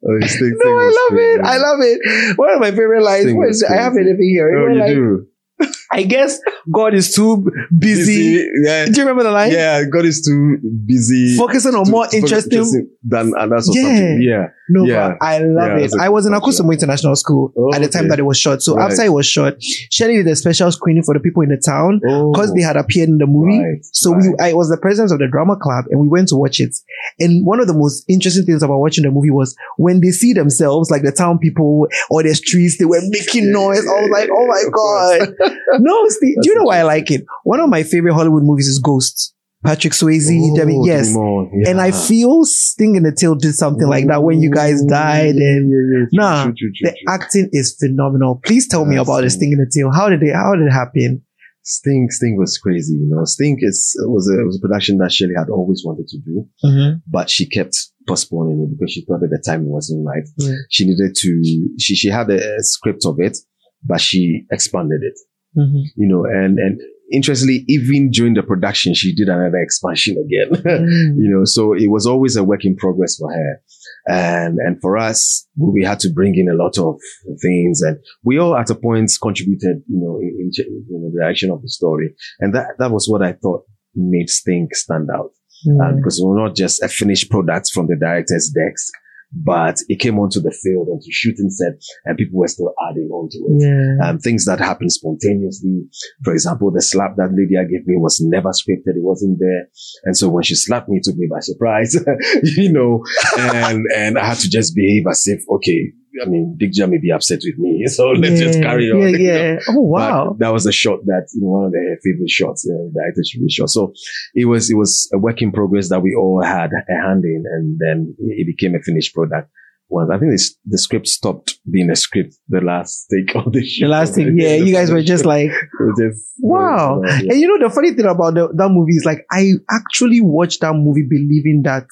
Oh, Sting, No, I love it. I love it. One of my favorite lines. Sting What was is it? I have crazy. anything here. Oh, You're you like, do. I guess God is too busy. Yeah. Do you remember the line? Yeah, God is too busy. Focusing on to- more to- interesting. than others or Yeah. something. Yeah. No, Yeah. but I love Yeah, it. it's a I was in good Akusumo International School Oh, at the time okay. that it was shot. So Right. after it was shot, Shelley did a special screening for the people in the town Oh. because they had appeared in the movie. Right, So right. we, I was the president of the drama club and we went to watch it. And one of the most interesting things about watching the movie was when they see themselves, like the town people or the streets, they were making noise. I was like, oh my God. No, Steve, do you know why I like it? One of my favorite Hollywood movies is Ghosts. Patrick Swayze, Oh, Demi, yes. Demi Moore, yeah. And I feel Sting in the Tail did something like that when you guys died. And Yeah, yeah, yeah. True, nah, true, true, true, the true. acting is phenomenal. Please tell me Yeah, about the Sting. Sting in the Tail. How did it, how did it happen? Sting, Sting was crazy, you know. Sting is was a was a production that Shelley had always wanted to do, but she kept postponing it because she thought that the timing wasn't right. Yeah. She needed to. She she had a, a script of it, but she expanded it, Mm-hmm. you know. And and interestingly, even during the production, she did another expansion again. Mm. You know, so it was always a work in progress for her. And, and for us, we had to bring in a lot of things, and we all at a point contributed, you know, in, in, in the direction of the story. And that, that was what I thought made Sting stand out. Mm. Uh, because it was not just a finished product from the director's desk, but it came onto the field, onto shooting set, and people were still adding on to it. Yeah. Um, things that happened spontaneously. For example, the slap that Lydia gave me was never scripted. It wasn't there. And so when she slapped me, it took me by surprise, you know, and, and I had to just behave as if, okay, I mean, Big Jam may be upset with me, so let's yeah. just carry on. Yeah, you know. yeah. Oh, wow. But that was a shot that, you know, one of their favorite shots, uh, the actor should be shot. So it was, it was a work in progress that we all had a hand in, and then it became a finished product. Once I think this, the script stopped being a script, the last take of the show. The last thing, yeah, you guys were just like, It was just- wow. it was, uh, yeah. And you know, the funny thing about the, that movie is like, I actually watched that movie believing that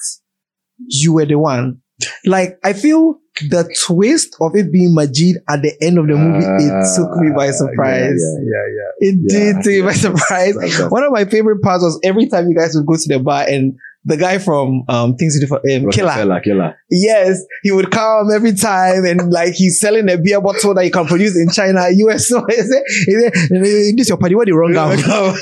you were the one. Like, I feel the twist of it being Majid at the end of the movie, it took me by surprise. Yeah, yeah, yeah. It Yeah, did take me by yeah. surprise. That's- that's- One of my favorite parts was every time you guys would go to the bar and the guy from um Things to Do for um, Killer. Rockefeller, Killer. Yes, he would come every time and like he's selling a beer bottle that you can produce in China, U S. So he said, he said, this your party, what the wrong guy?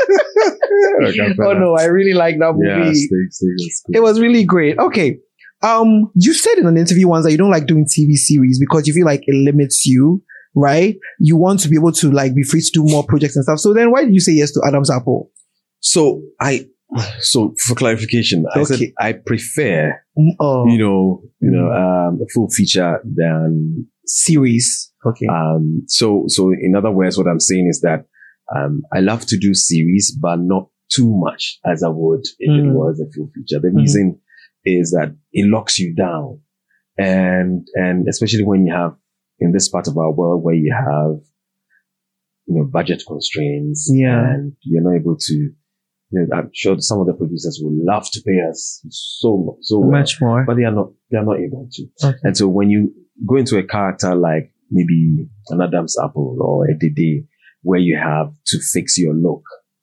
Oh no, I really like that movie. Yeah, Sting, Sting is cool. It was really great. Okay. Um, you said in an interview once that you don't like doing T V series because you feel like it limits you, right? You want to be able to like be free to do more projects and stuff. So then why did you say yes to Adam's Apple? So I, so for clarification, I said Okay. I prefer, Mm, Oh, you know, you know, um, a full feature than, series. Okay. um, so, so in other words, what I'm saying is that, um, I love to do series, but not too much as I would if Mm. it was a full feature. The Mhm. reason is that it locks you down. And, and especially when you have, in this part of our world where you have, you know, budget constraints, Yeah. and you're not able to, you know, I'm sure some of the producers would love to pay us so, so well, Much more. but they are not, they are not able to. Okay. And so when you go into a character like maybe an Adam's Apple or a Dede, where you have to fix your look,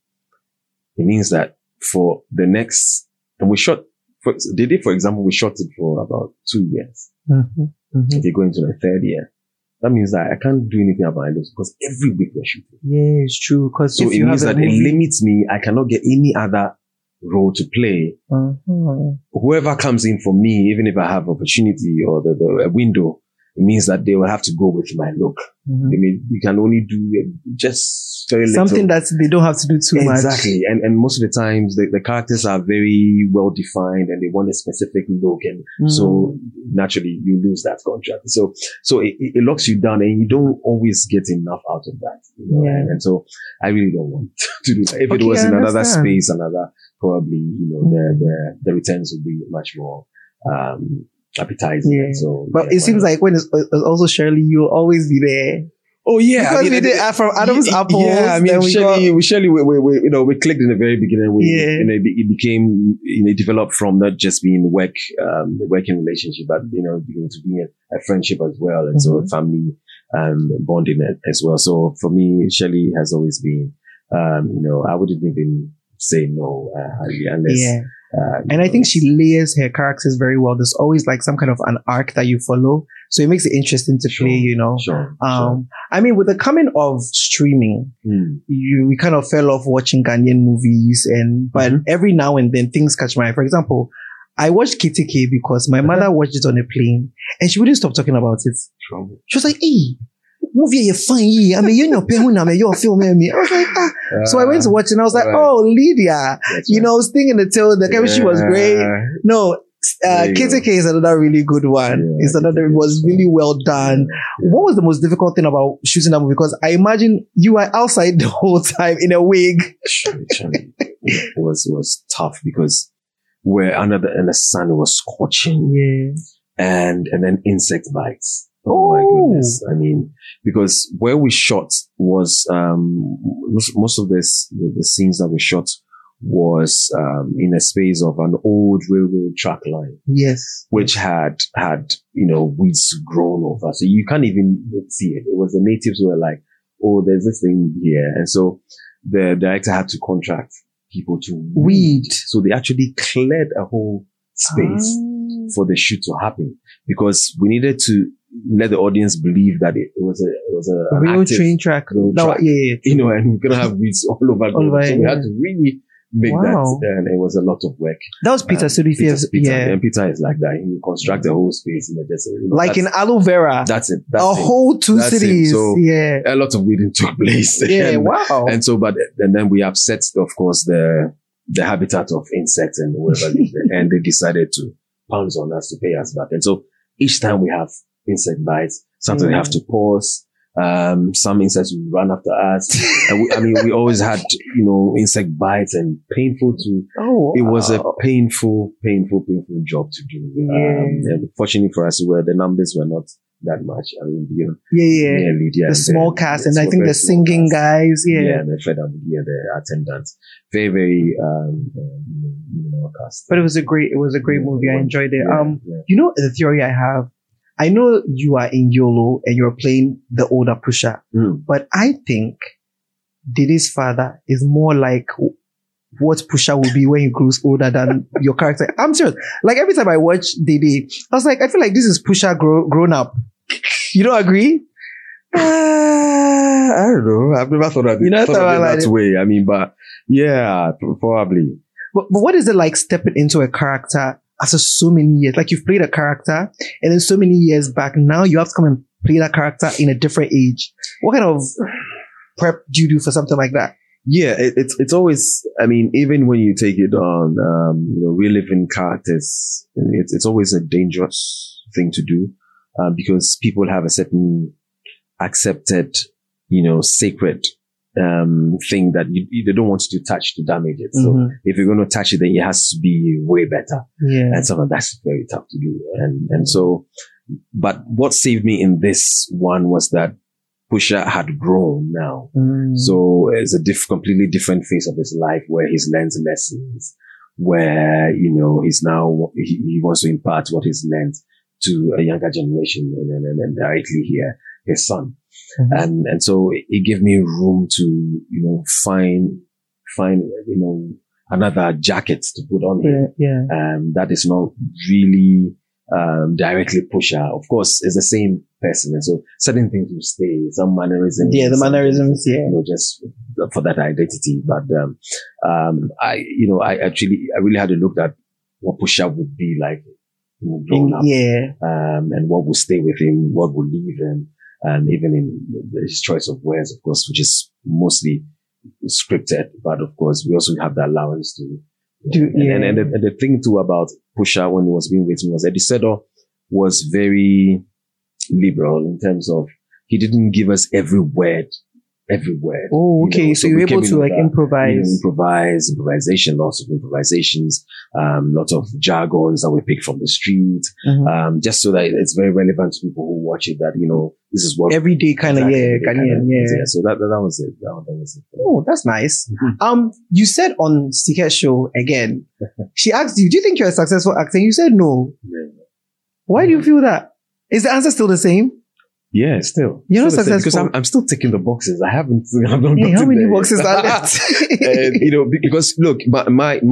it means that for the next, and we shot, for Dede, for example, we shot it for about two years. Mhm, mhm. If you go into the third year, that means that I can't do anything about it because every week we're shooting. Yeah, it's true. Because So it means that it limits me. I cannot get any other role to play. uh Whoever comes in for me, even if I have opportunity or the, the a window, it means that they will have to go with my look. I mean, you can only do just very little. Something that they don't have to do too much. Exactly. And, and most of the times the, the characters are very well defined and they want a specific look. And Mm. so naturally you lose that contract. So, so it, it locks you down and you don't always get enough out of that. You know? Yeah. and, and so I really don't want to do that. If Okay, it was I in another understand. space, another, probably, you know, the, the, the returns would be much more, um, appetizing. Yeah. So, But yeah, it seems why not? like when it's, it's also Shirley, you'll always be there. Oh yeah, Because we did uh, from Adam's y- Apples. Yeah, I mean, then we Shirley, got- we, Shirley, we, we, we, you know, we clicked in the very beginning. We, Yeah. you know, it, be- it became, you know, it developed from not just being work, um, a working relationship, but you know, beginning to be a, a friendship as well, and so Mhm. a family, um, bonding a- as well. So for me, Shirley has always been, um, you know, I wouldn't even say no, uh, hardly, unless, Yeah. Uh, And I think she layers her characters very well. There's always like some kind of an arc that you follow. So it makes it interesting to Sure, play, you know. Sure. Um, I mean, with the coming of streaming, sure. Hmm. you we kind of fell off watching Ghanaian movies, and but Mhm. every now and then things catch my eye. For example, I watched Kitty K because my mother watched it on a plane, and she wouldn't stop talking about it. Trouble. She was like, "Hey, movie you fine, I mean, you know, pay I mean, you're filming me." I was like, ah. So I went to watch it, and I was like, Right. "Oh, Lydia, That's you right. know, stinging the tail, the chemistry was great." Yeah. No. Uh, There you Kitty go. K is another really good one. Yeah, it's another, Kitty it K was is really fun. well done. Yeah. What was the most difficult thing about shooting that movie? Because I imagine you were outside the whole time in a wig. Actually, actually, it was it was tough because we're under the and the sun was scorching, Yeah. and and then insect bites. Oh, my Oh. goodness! I mean, because where we shot was um most, most of this the, the scenes that we shot was um in a space of an old railway track line, Yes. which had had you know weeds grown over, so you can't even see it. It was the natives who were like, "Oh, there's this thing here," and so the director had to contract people to Weed. So they actually cleared a whole space Ah. for the shoot to happen because we needed to let the audience believe that it, it was a it was a A an real active, train track. real No, track. yeah, yeah. you know, and we're gonna have weeds all over. All over, so we yeah. had to really make Wow. that, and it was a lot of work. That was Peter Um, Sudifie's, Peter, Peter, yeah. and Peter is like that. He will construct a whole space in the desert. You know, Like in that's- Aloe Vera. that's it. That's a it. whole two That's it. cities. So, yeah. A lot of weeding took place. Yeah, and, wow. and so, but and then we upset, of course, the the habitat of insects and whatever, live there, and they decided to pounce on us to pay us back. And so each time we have insect bites, sometimes we Mm. have to pause. Um, some insects will run after us. And we, I mean, we always had, you know, insect bites and painful to, Oh, it was a wow. painful, painful, painful job to do. Yeah. Um, and fortunately for us, where the numbers were not that much. I mean, you know, Yeah, yeah. yeah, Lydia The and small the- cast, the and I small- think very the small singing cast. guys. Yeah. Yeah, and the Fred and yeah, the attendants. Very, very, um, um, minimal cast. But it was a great, it was a great Yeah, movie. I it was. enjoyed it. Yeah, Um, yeah. you know the theory I have. I know you are in YOLO and you're playing the older Pusha, Mm. but I think Didi's father is more like what Pusha will be when he grows older than your character. I'm serious. Like every time I watch Didi, I was like, I feel like this is Pusha grow, grown up. You don't agree? Uh, I don't know. I've never thought of it, You never thought thought of it about that it? way. I mean, but yeah, probably. But, but what is it like stepping into a character after so many years? Like you've played a character and then so many years back, now you have to come and play that character in a different age. What kind of prep do you do for something like that? Yeah, it, it's it's always. I mean, even when you take it on, um, you know, reliving characters, it's it's always a dangerous thing to do, uh, because people have a certain accepted, you know, sacred um thing that you, you they don't want you to touch to damage it. So Mhm. if you're going to touch it, then it has to be way better. Yeah. And something that's very tough to do. And, and so, but what saved me in this one was that Pusha had grown now. Mm. So it's a diff- completely different phase of his life where he's learned lessons, where, you know, he's now, he, he wants to impart what he's learned to a younger generation and, and, and, and directly here, his son. Mhm. And, and so it gave me room to, you know, find, find, you know, another jacket to put on him. yeah, yeah. Um, that is not really, um, directly Pusha. Of course, it's the same person. And so certain things will stay, some mannerisms. Yeah, the some mannerisms, things, yeah. You know, just for that identity. But, um, um, I, you know, I actually, I really had to look at what Pusha would be like, you know, grown In- up. yeah. Um, and what will stay with him, what will leave him. And even in his choice of words, of course, which is mostly scripted. But of course, we also have the allowance to Do- and, yeah. and, and, the, and the thing too about Pusha when he was being with me was Eddie Sedo was very liberal in terms of he didn't give us every word, every word. Oh, you okay. know. so you're we able came in to with like that, improvise. You know, improvise, improvisation, lots of improvisations, um, lots of jargons that we pick from the street, Mhm. um, just so that it's very relevant to people who watch it. That you know, this is what Everyday kind of, exactly yeah, they Ghanaian, kinda- yeah. So that, that that was it. That, that was it. Oh, that's nice. Mhm. Um, you said on Sike's show again, she asked you, do you think you're a successful actor? You said no. Yeah. Why do you feel that? Is the answer still the same? Yeah, still. You're not Still the same, because successful. I'm, I'm still ticking the boxes. I haven't. I've not Hey, how gotten many there yet. boxes are left? And, you know, be- because look, my, my, my,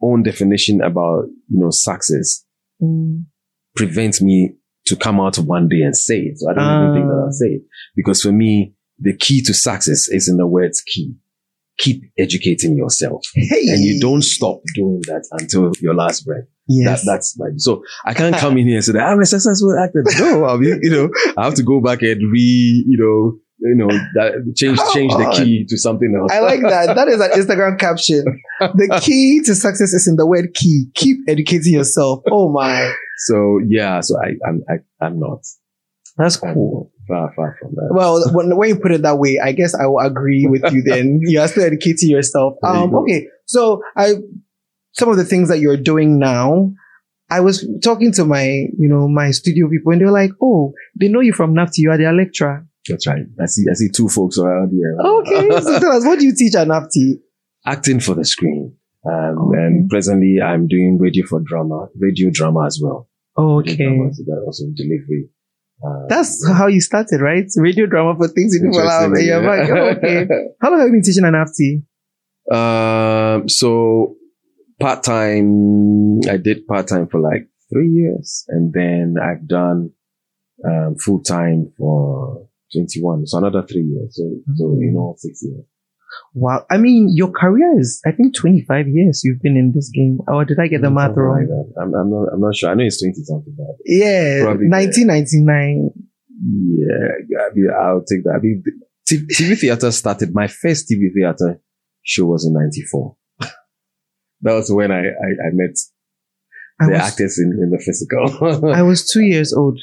own definition about, you know, success mm. prevents me to come out one day and say it. So I don't uh. even think that I'll say it. Because for me, the key to success is in the words key. Keep educating yourself. Hey. And you don't stop doing that until your last breath. Yes. That, that's my, so I can't come in here and say that I'm a successful actor. No, I mean, you know, I have to go back and re, you know, you know, that change, change the key to something else. I like that. That is an Instagram caption. The key to success is in the word key. Keep educating yourself. Oh my. So yeah, so I, I'm, I, I'm not. That's cool. Far, far from that. Well, when, when you put it that way, I guess I will agree with you then. You are still educating yourself. Um, okay. So I, some of the things that you're doing now, I was talking to my, you know, my studio people and they're like, oh, they know you from NAFTI. You are their lecturer. That's right. I see, I see two folks around here. Okay. So tell us, what do you teach at NAFTI? Acting for the screen. Um, okay. And presently I'm doing radio for drama, radio drama as well. Okay. Drama, so that also delivery. Uh, That's how you started, right? Radio drama for things you do for love. Yeah. Like, oh, okay. How long have you been teaching at NAFTI? Um, so part-time, I did part-time for like three years and then I've done, um, full-time for twenty-one. So another three years. So, mm-hmm. so, you know, six years. Wow. I mean, your career is, I think, twenty-five years you've been in this game. Or did I get the math wrong? Like I'm, I'm not, I'm not sure. I know it's twenty something. Yeah. Probably nineteen ninety-nine. Yeah. I mean, I'll take that. I mean, T V theater started, my first T V theater show was in ninety-four. That was when I, I, I met I the was, actors in, in the physical. I was two years old.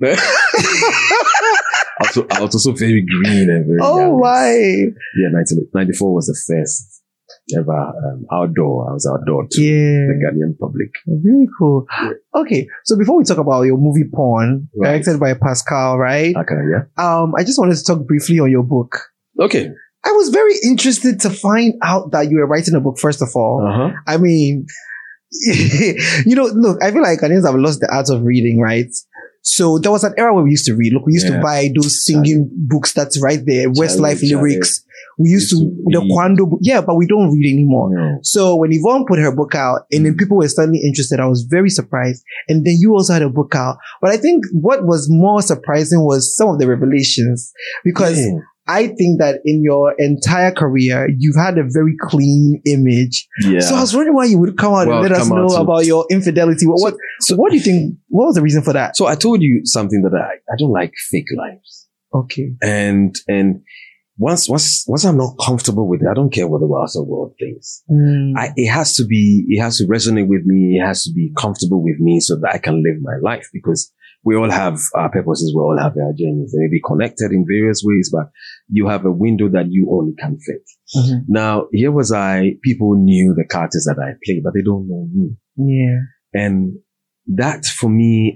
Also, I was also very green and very Oh, young. Why? Yeah, nineteen ninety-four was the first ever um, outdoor. I was outdoor to yeah. the Ghanaian public. Very cool. Yeah. Okay, so before we talk about your movie Porn, right. directed by Pascal, right? Okay, yeah. Um, I just wanted to talk briefly on your book. Okay. I was very interested to find out that you were writing a book, first of all. Uh-huh. I mean, you know, look, I feel like Ghanaians have lost the art of reading, right? So there was an era where we used to read. Look, we used yeah. to buy those singing Charlie. books that's right there, Westlife Charlie, lyrics. Charlie. We used, used to, to the Kwando book. Yeah, but we don't read anymore. No. So when Yvonne put her book out and then people were suddenly interested, I was very surprised. And then you also had a book out. But I think what was more surprising was some of the revelations, because yeah. I think that in your entire career, you've had a very clean image. Yeah. So I was wondering why you would come out well, and let us know about your infidelity. What, so, what, so what do you think? What was the reason for that? So I told you something that I, I don't like fake lives. Okay. And, and once, once, once I'm not comfortable with it, I don't care what the outside world thinks. Mm. I, it has to be, it has to resonate with me. It has to be comfortable with me so that I can live my life, because we all have our purposes. We all have our journeys. They may be connected in various ways, but you have a window that you only can fit. Mm-hmm. Now, here was I, people knew the characters that I played, but they don't know me. Yeah. And that for me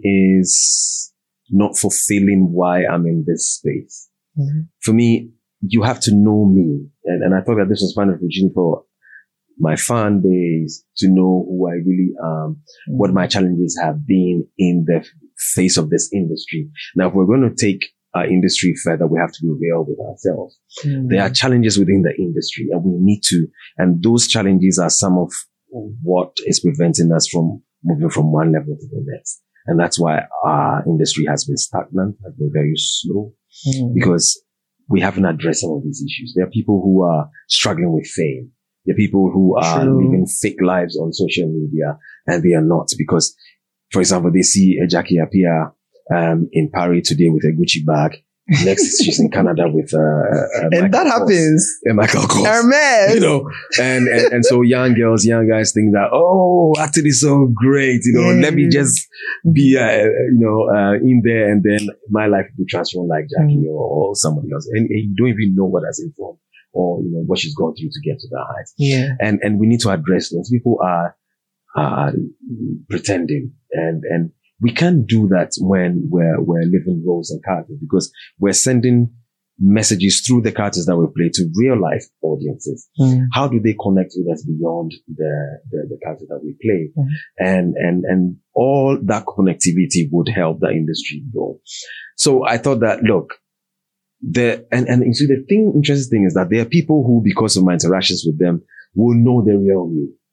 is not fulfilling why I'm in this space. Mm-hmm. For me, you have to know me. And, and I thought that this was kind of opportunity for my fan base to know who I really am, mm-hmm. what my challenges have been in the face of this industry. Now, if we're going to take our industry further, we have to be real with ourselves. Mm. There are challenges within the industry and we need to, and those challenges are some of what is preventing us from moving from one level to the next. And that's why our industry has been stagnant, has been very slow, mm. because we haven't addressed some of these issues. There are people who are struggling with fame. There are people who are True. living fake lives on social media, and they are not, because, for example, they see a Jackie appear um, in Paris today with a Gucci bag. Next, she's in Canada with uh, uh, and that happens. And Michael Kors. Hermes. You know, and, and and so young girls, young guys think that, oh, acting is so great. You know, yeah. let me just be, uh, you know, uh, in there, and then my life will be transformed like Jackie mm. or, or somebody else, and, and you don't even know what has informed or you know what she's gone through to get to that height. Yeah, and and we need to address those. People are are pretending, and and. We can't do that when we're, we're living roles and characters, because we're sending messages through the characters that we play to real life audiences. Mm. How do they connect with us beyond the, the, the characters that we play? Mm. And, and, and all that connectivity would help the industry grow. So I thought that, look, the, and, and so the thing, interesting thing is that there are people who, because of my interactions with them, will know the real me.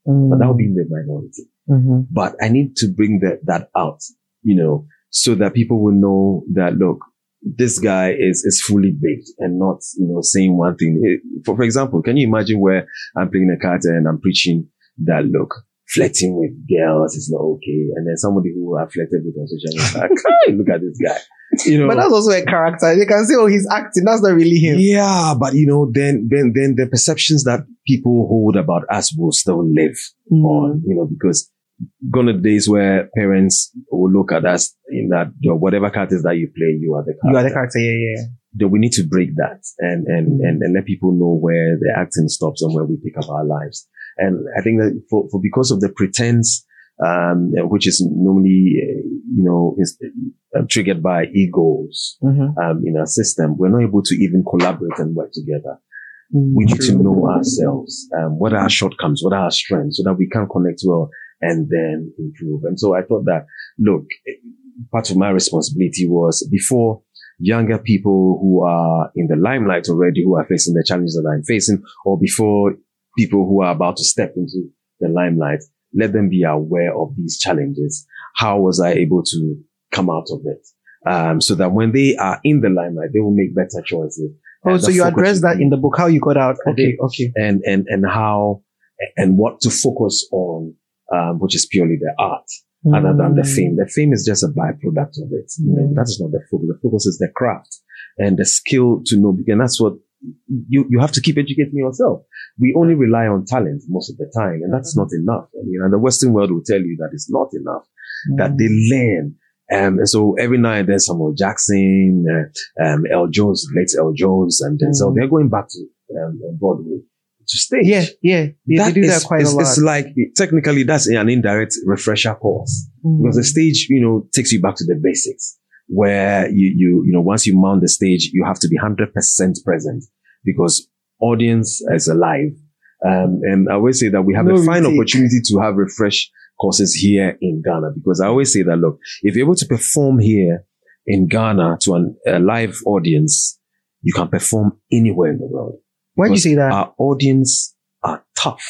Mm. But that would be in the minority. Mm-hmm. But I need to bring that, that out, you know, so that people will know that, look, this guy is, is fully baked and not, you know, saying one thing. For, for example, can you imagine where I'm playing a character and I'm preaching that, look, flirting with girls is not okay. And then somebody who I've flirted with on social media is like, hey, look at this guy. You know, but that's also a character. They can say, oh, he's acting. That's not really him. Yeah, but you know, then, then, then the perceptions that people hold about us will still live Mm. on, you know, because gone are the days where parents will look at us in that, you know, whatever characters that you play, you are the character. You are the character, yeah, yeah. Then we need to break that and, and, Mm. and, and let people know where the acting stops and where we pick up our lives. And I think that for, for because of the pretense, um, which is normally, uh, you know, is uh, triggered by egos, Mm-hmm. um, in our system, we're not able to even collaborate and work together. Mm, We need true. to know ourselves, um, what are our shortcoments, what are our strengths, so that we can connect well and then improve. And so I thought that, look, part of my responsibility was before younger people who are in the limelight already, who are facing the challenges that I'm facing, or before people who are about to step into the limelight, let them be aware of these challenges. How was I able to come out of it? Um, so that when they are in the limelight, they will make better choices. Oh, And so the you focus address will that be- in the book, how you got out. I Okay, did. okay. and and and how and what to focus on, um, which is purely the art, other than the Mm. fame. The fame is just a byproduct of it. You know, Mm. that is not the focus. The focus is the craft and the skill to know. And that's what you you have to keep educating yourself. We only rely on talent most of the time, and that's not enough. And, you know, the Western world will tell you that it's not enough. That they learn. Um, and so every night and then Samuel Jackson, uh, um, L. Jones, late L. Jones, and then so Mm. they're going back to um, Broadway to stage. Yeah, yeah. yeah they do is- that quite is- a lot. It's like, technically, that's an indirect refresher course. Mm. Because the stage, you know, takes you back to the basics, where you, you, you know, once you mount the stage, you have to be one hundred percent present because audience is alive. Um, and I always say that we have No a fine retake. opportunity to have refresh courses here in Ghana, because I always say that, look, if you're able to perform here in Ghana to an, a live audience, you can perform anywhere in the world. Why do you Because say that? Our audience are tough.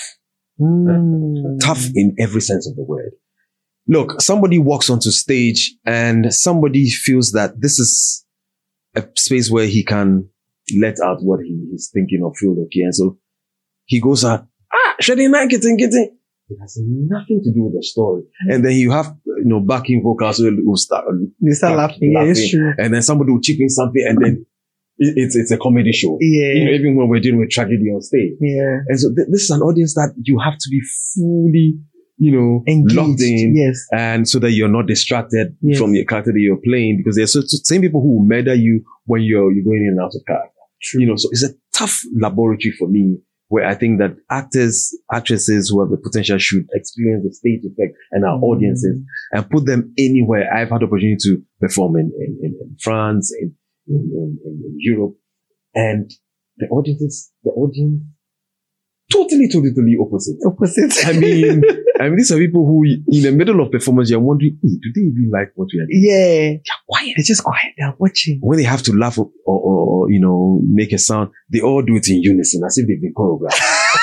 Mm. Tough in every sense of the word. Look, somebody walks onto stage and somebody feels that this is a space where he can let out what he is thinking or feel okay. And so he goes out, ah, Shadi na kitten kitten. It has nothing to do with the story. And then you have, you know, backing vocals who will start, They start start laughing. Yeah, it's true. and then somebody will chip in something and then it, it's, it's a comedy show. Yeah. You know, even when we're dealing with tragedy on stage. Yeah. And so th- this is an audience that you have to be fully, you know, Engaged. locked in. Yes. And so that you're not distracted Yes. from the character that you're playing, because there's so, so same people who will murder you when you're, you're going in and out of character. You know, so it's a tough laboratory for me, where I think that actors, actresses who have the potential should experience the stage effect and our Mm. audiences and put them anywhere. I've had the opportunity to perform in, in, in, in France, in, in, in, in Europe, and the audiences, the audience, totally, totally opposite. Opposite. I mean, I mean, these are people who, in the middle of performance, you're wondering, hey, do they even like what we are doing? yeah. They're quiet. They're just quiet. They're watching. When they have to laugh or, or, or, you know, make a sound, they all do it in unison, as if they've been choreographed.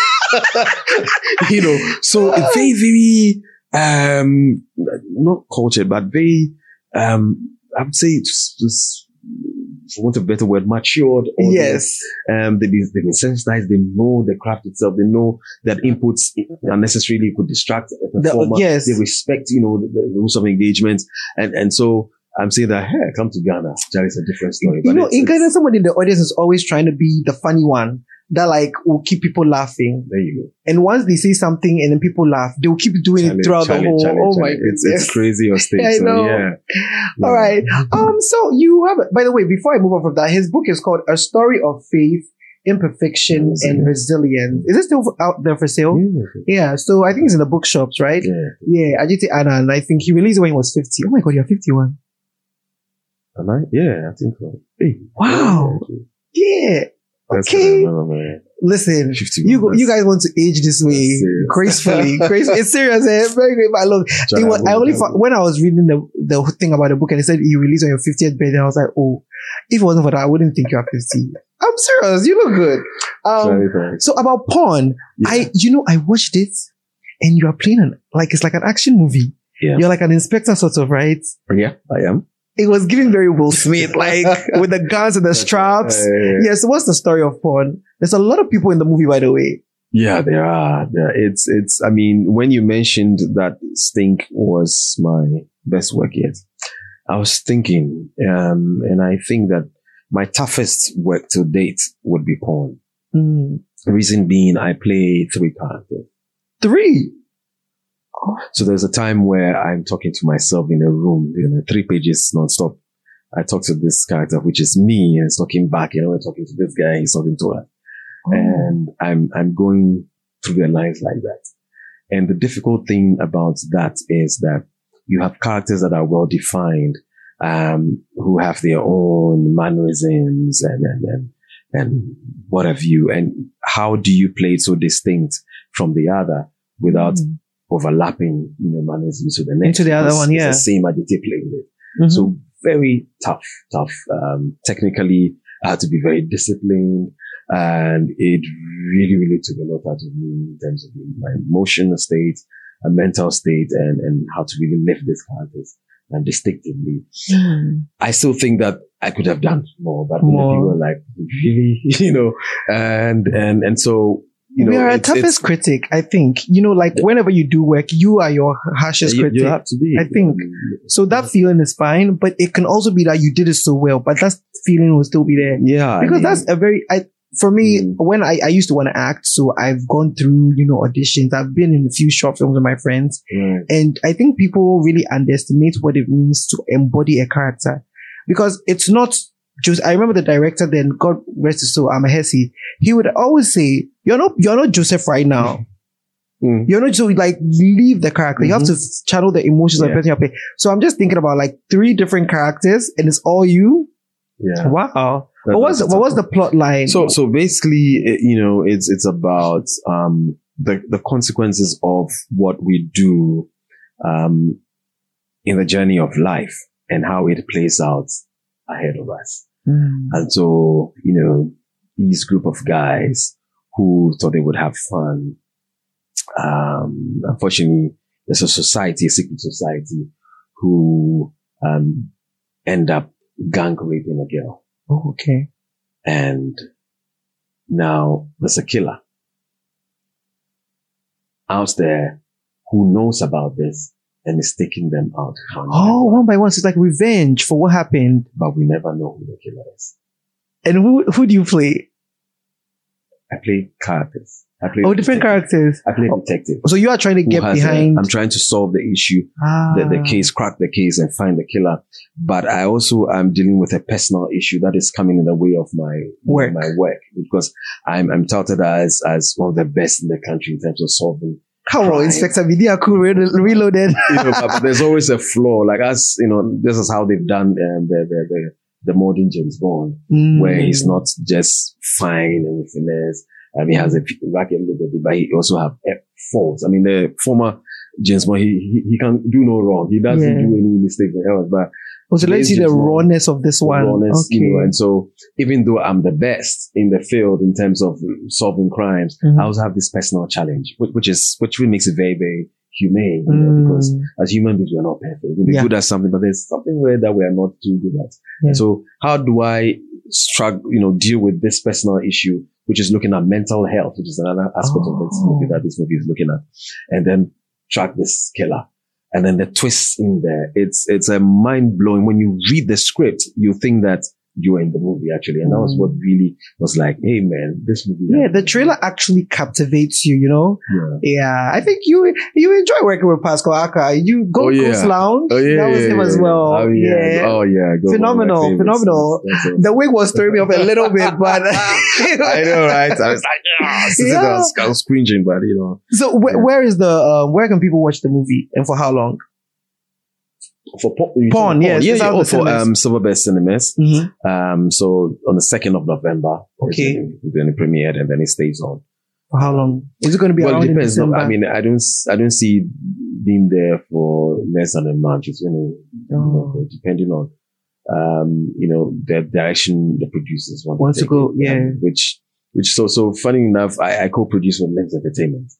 You know, so it's very, very, um, not cultured, but very, um, I would say it's just, for want of a better word, matured. audience. Yes. Um, they've been, they've been sensitized. They know the craft itself. They know that inputs unnecessarily could distract a performer. yes. They respect, you know, the, the rules of engagement. And, and so I'm saying that, hey, come to Ghana. That is a different story. You but know, it's- in it's- Ghana, somebody in the audience is always trying to be the funny one that like will keep people laughing. There you go. And once they say something and then people laugh, they'll keep doing Challenge, it throughout challenge, the whole. challenge, oh my challenge. goodness. It's, it's crazy on stage. I so, know. yeah. All right. Um. So you have, by the way, before I move on from that, his book is called A Story of Faith, Imperfection, and Resilience. Is it still out there for sale? Yeah. Yeah. So I think it's in the bookshops, right? Yeah. Yeah. Ajiti Anand. I think he released it when he was fifty. Oh my God, you're fifty-one. Am I? Yeah, I think so. Hey. Wow. Yeah. That's Okay. what I remember, man. Listen, fifty-one, you go, you that's- guys want to age this way That's serious. gracefully. Gracefully. It's serious. Eh? Very great. But look, it was, I only found, when I was reading the, the thing about the book and it said you released on your fiftieth birthday, I was like, oh, if it wasn't for that, I wouldn't think you're fifty. I'm serious. You look good. Um, Sorry, thanks. so about porn, Yeah. I, you know, I watched it and you are playing an, like, it's like an action movie. Yeah. You're like an inspector sort of, right? Yeah, I am. It was giving very Will Smith, like with the guns and the straps. Uh, yeah. Yes. So what's the story of Pawn? There's a lot of people in the movie, by the way. Yeah, there are. There, it's, it's, I mean, when you mentioned that Stink was my best work yet, I was thinking, um, and I think that my toughest work to date would be Pawn. Mm. The reason being, I play three characters. Three. So there's a time where I'm talking to myself in a room, you know, three pages nonstop. I talk to this character, which is me, and it's talking back, you know, we're talking to this guy, he's talking to her. Oh. And I'm, I'm going through their lines like that. And the difficult thing about that is that you have characters that are well defined, um, who have their own mannerisms and, and, and, and what have you. And how do you play it so distinct from the other without mm. overlapping, you know, mannerisms to the next? Into the other one, yeah. It's the same identity playing it. Mm-hmm. So very tough, tough. Um, technically, I had to be very disciplined, and it really, really took a lot out of me in terms of my emotional state, a mental state, and, and how to really live these characters and distinctively. Mm. I still think that I could have done more, but more. People were like, really, you know, and, and, and so, you know, we are a toughest critic, I think. You know, like whenever you do work, you are your harshest you, critic. You have to be. I think. So that feeling is fine, but it can also be that you did it so well, but that feeling will still be there. Yeah. Because I mean, that's a very, I, for me, mm. when I, I used to want to act, so I've gone through, you know, auditions. I've been in a few short films with my friends. Right. And I think people really underestimate what it means to embody a character. Because it's not just, I remember the director then, God rest his soul, Amahesi, he would always say, you're not, you're not Joseph right now. Mm. You're not so like, leave the character. Mm-hmm. You have to channel the emotions yeah. of the person you're playing. So I'm just thinking about like three different characters and it's all you. Yeah. Wow. That, what was, what was the plot line? So, so basically, it, you know, it's, it's about, um, the, the consequences of what we do, um, in the journey of life and how it plays out ahead of us. Mm. And so, you know, these group of guys who thought they would have fun, um, unfortunately, there's a society, a secret society who, um, end up gang raping a girl. Oh, okay. And now there's a killer out there who knows about this and is taking them out. One oh, one by one. So it's like revenge for what happened. But we never know who the killer is. And who who do you play? I play characters. I play oh, different detective. characters. I play oh. detective. So you are trying to get behind. A, I'm trying to solve the issue, ah. the, the case, crack the case and find the killer. But I also am dealing with a personal issue that is coming in the way of my work. My work because I'm I'm touted as as one of the best in the country in terms of solving. How on, Inspector Vidiaku re- reloaded. You know, but, but there's always a flaw. Like us, you know, this is how they've done um, the, the the the modern James Bond, mm. where he's not just fine and finesse. Um, he has a racket, but he also have faults. I mean, the former James Bond, he, he, he can do no wrong. He doesn't yeah. do any mistakes else, but. So let's see the rawness of this one. Rawness, okay. You know, and so even though I'm the best in the field in terms of solving crimes, mm-hmm. I also have this personal challenge, which, which is, which really makes it very, very humane, you know, mm. because as human beings, we're not perfect. We're yeah. good at something, but there's something where that we are not too good at. Yeah. So how do I struggle, you know, deal with this personal issue, which is looking at mental health, which is another aspect oh. of this movie that this movie is looking at, and then track this killer. And then the twist in there, it's, it's a mind blowing. When you read the script, you think that you're in the movie actually. And that was what really was like, hey man, this movie. Yeah, the trailer actually captivates you, you know? Yeah. Yeah. I think you, you enjoy working with Pascal Aka. You go oh, yeah. Coast Lounge. Oh, yeah. That was him yeah, as well. Oh, yeah. yeah. Oh, yeah. Go phenomenal. Phenomenal. The wig was throwing me off a little bit, but. I know, right? I was like, yes. yeah. I was, I was cringing, but you know. So wh- yeah. where is the, uh, where can people watch the movie and for how long? For Pawn, Pawn, yes. Yeah, yeah, yeah. For um, Silverbird Cinemas. Mm-hmm. Um, so on the second of November, okay, then it premiered and then it stays on. For how long is it going to be? Well, around it depends. In No, I mean, I don't, I don't see being there for less than a month. It's going to, oh. you know, depending on, um, you know, the direction the producers want, want to, to go. It, yeah, um, which, which so so funny enough, I, I co-produce with Lens Entertainment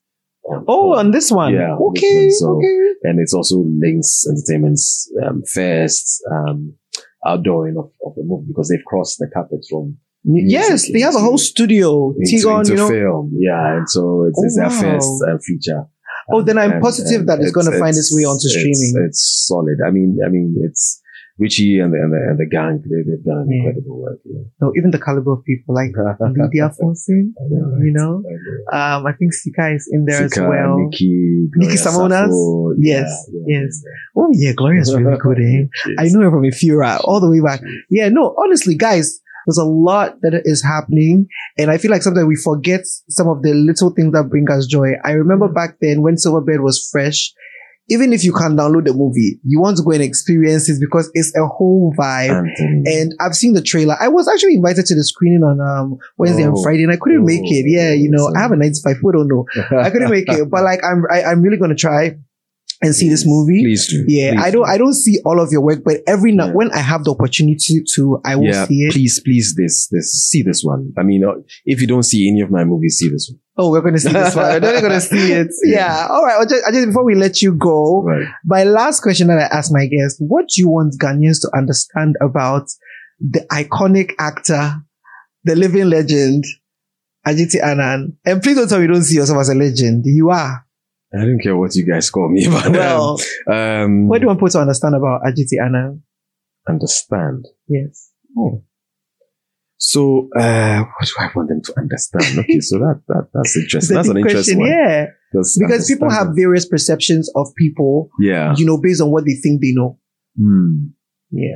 on, Oh, on this one. Yeah. on this Okay. one. So, okay. and it's also links entertainment's um, first um, outdooring of, of the movie because they've crossed the carpet from Yes, they have a whole studio. into, Tigon, into you know. film. Yeah, and so it's, Oh, it's their wow. first uh, feature. Oh, then I'm And- positive and that it's going to find it's- its way onto it's- streaming. It's solid. I mean, I mean, it's Richie and the and the, and the gang. They, they've done Yeah. incredible work. Yeah. No, even the caliber of people like Lydia Fosin, I know, right? you know. I know. Um, I think Sika is in there Sika, as well. Nikki, Nikki Gloria Samonas? Sappho, Yes, yeah, yeah, yes. Oh yeah, Gloria's really good. Eh? Yes. I know her from Ifura all the way back. Yeah, no, honestly, guys, there's a lot that is happening, and I feel like sometimes we forget some of the little things that bring us joy. I remember back then when Silverbird was fresh. Even if you can download the movie, you want to go and experience it because it's a whole vibe. Anthony. And I've seen the trailer. I was actually invited to the screening on um, Wednesday Oh. and Friday, and I couldn't Oh. make it. Yeah, you know, So- I have a nine to five. People don't know. I couldn't make it, but like I'm, I, I'm really gonna try and see this movie. Please do. Yeah, Please I don't, do. I don't see all of your work, but every now Yeah. when I have the opportunity to, I will Yeah, see it. please, please, this, this, see this one. I mean, uh, if you don't see any of my movies, see this one. Oh, we're gonna see this one. We're not gonna see it. Yeah. All right. I just, I just before we let you go, Right. my last question that I ask my guests: what do you want Ghanaians to understand about the iconic actor, the living legend, Adjei Annan? And please don't tell me you don't see yourself as a legend. You are. I don't care what you guys call me, but Well, um, um, what do you want people to understand about Adjei Annan? understand. Yes. Oh. So, uh, what do I want them to understand? Okay, so that, that that's It's interesting. a That's an big interesting question. one. Yeah. Because, Because people have understanding- various perceptions of people, yeah. you know, based on what they think they know. Hmm. Yeah.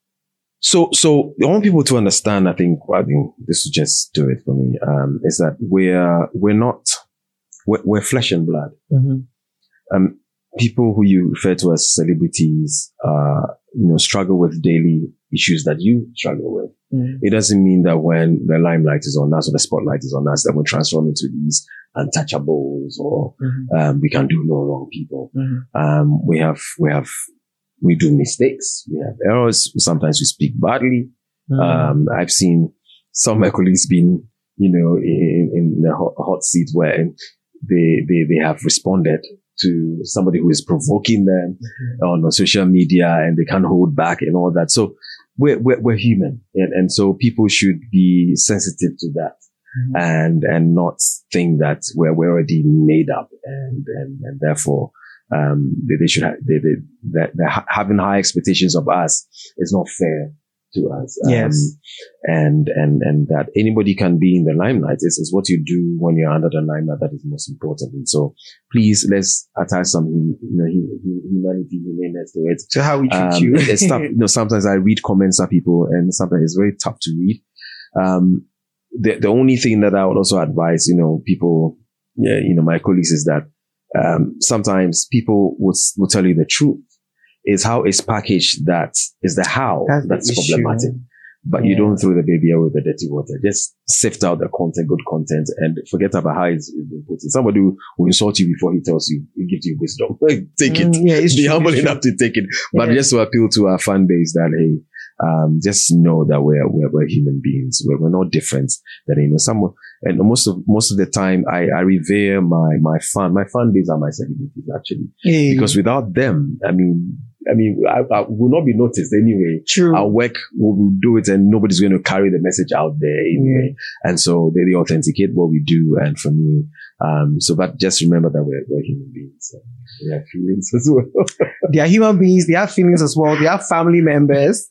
So, so I want people to understand. I think, I think this will just do it for me. Um, is that we're we're not we're, we're flesh and blood. Mm-hmm. Um, people who you refer to as celebrities, uh, you know, struggle with daily issues that you struggle with. Mm-hmm. It doesn't mean that when the limelight is on us or the spotlight is on us, that we transform into these untouchables or Mm-hmm. um, we can do no wrong people. Mm-hmm. Um, we have we have we do mistakes. We have errors. Sometimes we speak badly. Mm-hmm. Um, I've seen some of my colleagues being, you know, in, in a hot, hot seat where they, they, they have responded to somebody who is provoking them Mm-hmm. on social media and they can't hold back and all that. So we're, we're, we're human. And, and so people should be sensitive to that Mm-hmm. and, and not think that we're, we're already made up and, and, and therefore, um, they, they should have, they, they, that, that ha- having high expectations of us is not fair to us. Um, Yes. And, and, and that anybody can be in the limelight. It's, it's what you do when you're under the limelight that is most important. And so please, let's attach some, hum- you know, hum- hum- humanity, humaneness to it. So how we treat Um, you. it's tough. You know, sometimes I read comments of people and sometimes it's very tough to read. Um, the, the only thing that I would also advise, you know, people, yeah, you know, my colleagues is that, um, sometimes people will, will tell you the truth. Is how it's packaged that is the how That's that's, the issue. problematic. But you Yeah. don't throw the baby out with the dirty water. Just sift out the content, good content, and forget about how it's it's been put in. Somebody who will insult you before he tells you, he gives you wisdom. Take it. Mm, yeah, it's Be true, humble it's true. enough to take it. But Yeah. just to appeal to our fan base that, hey, um, just know that we're, we're, we're human beings. We're, we're not different. That, you know, some, and most of, most of the time I, I revere my, my fan, my fan base are my celebrities actually. Hey, Because without them, I mean, I mean, I, I will not be noticed anyway. true. Our work, we will do it and nobody's going to carry the message out there anyway. And so they, they authenticate what we do. And for me, um, so, but just remember that we're, we're human beings. And we have feelings as well. They are human beings. They have feelings as well. They have family members.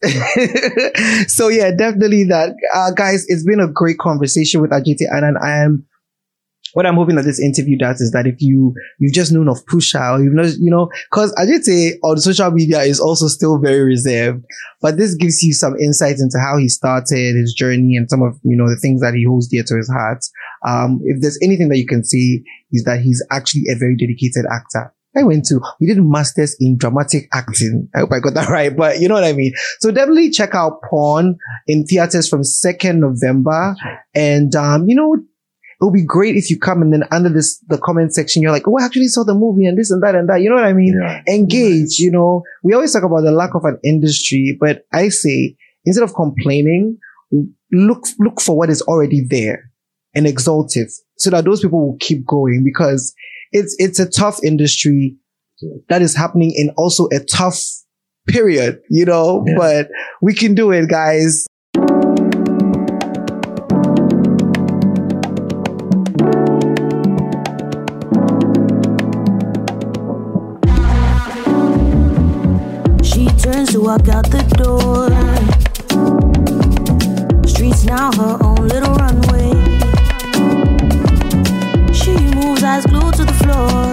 So yeah, definitely that. Uh, guys, it's been a great conversation with Adjei Annan. I am, what I'm hoping that this interview does is that if you, you've just known of Pusha or you've known, you know, cause Adjei on social media is also still very reserved, but this gives you some insight into how he started his journey and some of, you know, the things that he holds dear to his heart. Um, if there's anything that you can say is that he's actually a very dedicated actor. I went to, we did masters in dramatic acting. I hope I got that right, but you know what I mean? So definitely check out Pawn in theaters from second November. And, um, you know, it'll be great if you come and then under this, the comment section, you're like, oh, I actually saw the movie and this and that and that. You know what I mean? Yeah. Engage, you know, we always talk about the lack of an industry, but I say, instead of complaining, look, look for what is already there and exalt it so that those people will keep going, because it's it's a tough industry that is happening in also a tough period, you know, yeah. But we can do it, guys. She turns to walk out the door. Streets now her own little runway. She moves, eyes glued to the floor.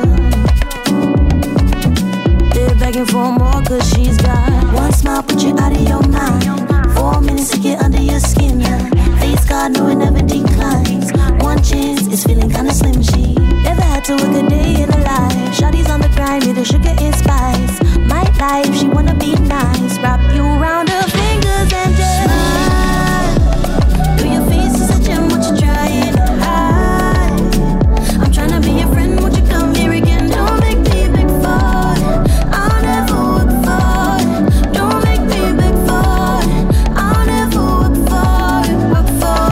They're begging for more cause she's got one smile, put you out of your mind. Four minutes to get under your skin. Face God, no, it never declines. One chance, it's feeling kinda slim. She never had to work a day in her life. Shawty's on the grind, need the sugar and spice. My life, she wanna be nice. Wrap you around her fingers and just smile. Through your face is a gem, what you trying to hide? I'm trying to be your friend, won't you come here again? Don't make me beg for it. I'll never work for it. Don't make me beg for it. I'll never work for it, work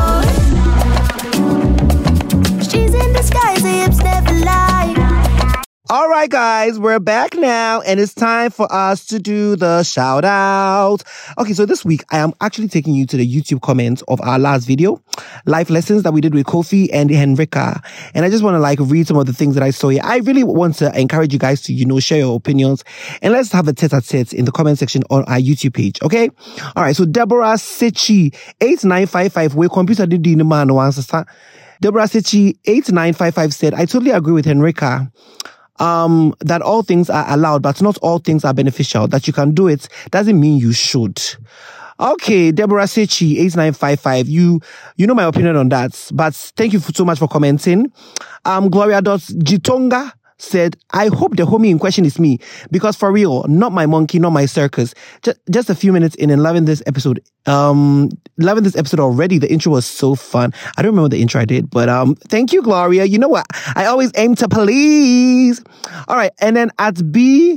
for it. She's in disguise, her hips never lie. All right, guys, we're back now, and it's time for us to do the shout out. Okay, so this week I am actually taking you to the YouTube comments of our last video, life lessons that we did with Kofi and Henrika. And I just want to like read some of the things that I saw here. I really want to encourage you guys to, you know, share your opinions, and let's have a tete-a-tete in the comment section on our YouTube page. Okay. All right. So Deborah Sechi eight nine five five, where computer did the man once. Deborah Sechi eight nine five five said, I totally agree with Henrika. Um, that all things are allowed, but not all things are beneficial. That you can do it doesn't mean you should. Okay, Deborah Sechi, eight nine five five. You, you know my opinion on that, but thank you so much for commenting. Um, Gloria Gitonga said, I hope the homie in question is me, because for real, not my monkey, not my circus. Just, just a few minutes in and loving this episode. Um, loving this episode already. The intro was so fun. I don't remember the intro I did, but um, thank you, Gloria. You know what? I always aim to please. All right, and then at B,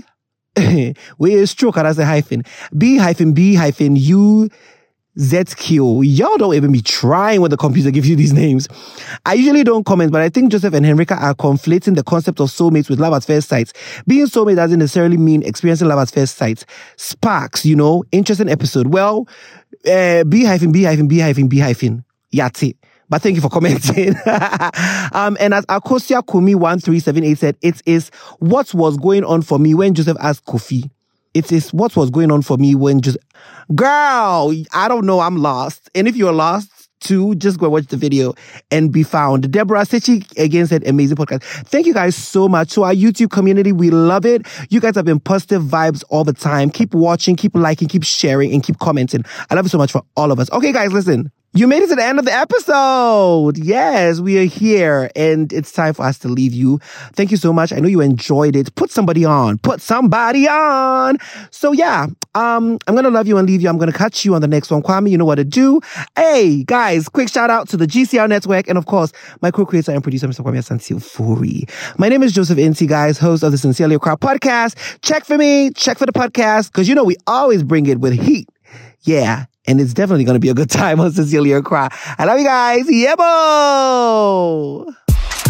we is stroke, that's a hyphen. B hyphen B hyphen U. Z Q. Y'all don't even be trying when the computer gives you these names. I usually don't comment, but I think Joseph and Henrika are conflating the concept of soulmates with love at first sight. Being soulmate doesn't necessarily mean experiencing love at first sight. Sparks, you know, interesting episode. Well, uh, B hyphen B hyphen B hyphen B hyphen. Yati. But thank you for commenting. um, and as Akosia Kumi one three seven eight said, it is what was going on for me when Joseph asked Kofi. It is what was going on for me when just, girl, I don't know, I'm lost. And if you're lost too, just go watch the video and be found. Deborah Sechi again said, amazing podcast. Thank you guys so much. To our YouTube community, we love it. You guys have been positive vibes all the time. Keep watching, keep liking, keep sharing, and keep commenting. I love you so much for all of us. Okay, guys, listen. You made it to the end of the episode. Yes, we are here, and it's time for us to leave you. Thank you so much. I know you enjoyed it. Put somebody on. Put somebody on. So yeah, um, I'm gonna love you and leave you. I'm gonna catch you on the next one. Kwame, you know what to do. Hey, guys, quick shout out to the G C R Network, and of course, my co-creator and producer, Mister Kwame Asante Ofori. My name is Joseph Inti, guys, host of the Sincerely Accra podcast. Check for me. Check for the podcast, because you know we always bring it with heat. Yeah. And it's definitely going to be a good time on Sincerely Accra. I love you guys. Yebo!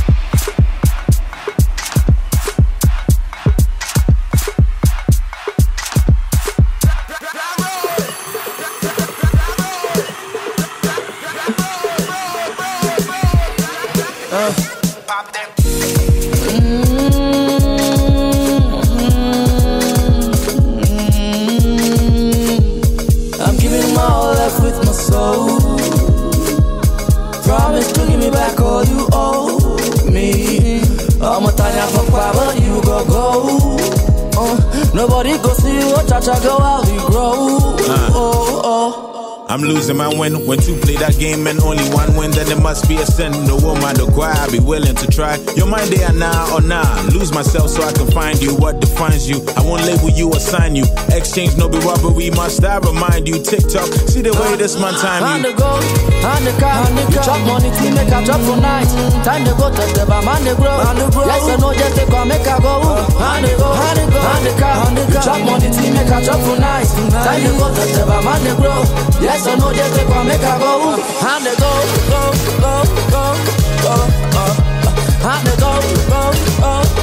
With my soul, promise to give me back all you owe me. I'm a tanya for power, you go go. Uh, nobody go see you, cha-cha go out, we grow. Uh. Oh, oh. I'm losing my win. When two play that game and only one win, then it must be a sin. No woman to cry, I'll be willing to try. Your mind they are nah or nah. Lose myself so I can find you. What defines you? I won't label you, assign you. Exchange no be robbery, must I remind you? TikTok, see the way this man time you. On the go, on the car, on the car. Chop money to make a drop for night. Time to go to the bar, man the grow. Yes or no, just take a make a go. On the go, on the go, on the car, on the car. Chop money to make a drop for night. Time to go to the bar, man the grow. Yes or no, just take a make a go. On the go, go, go, go, go, go. On the go, go, go.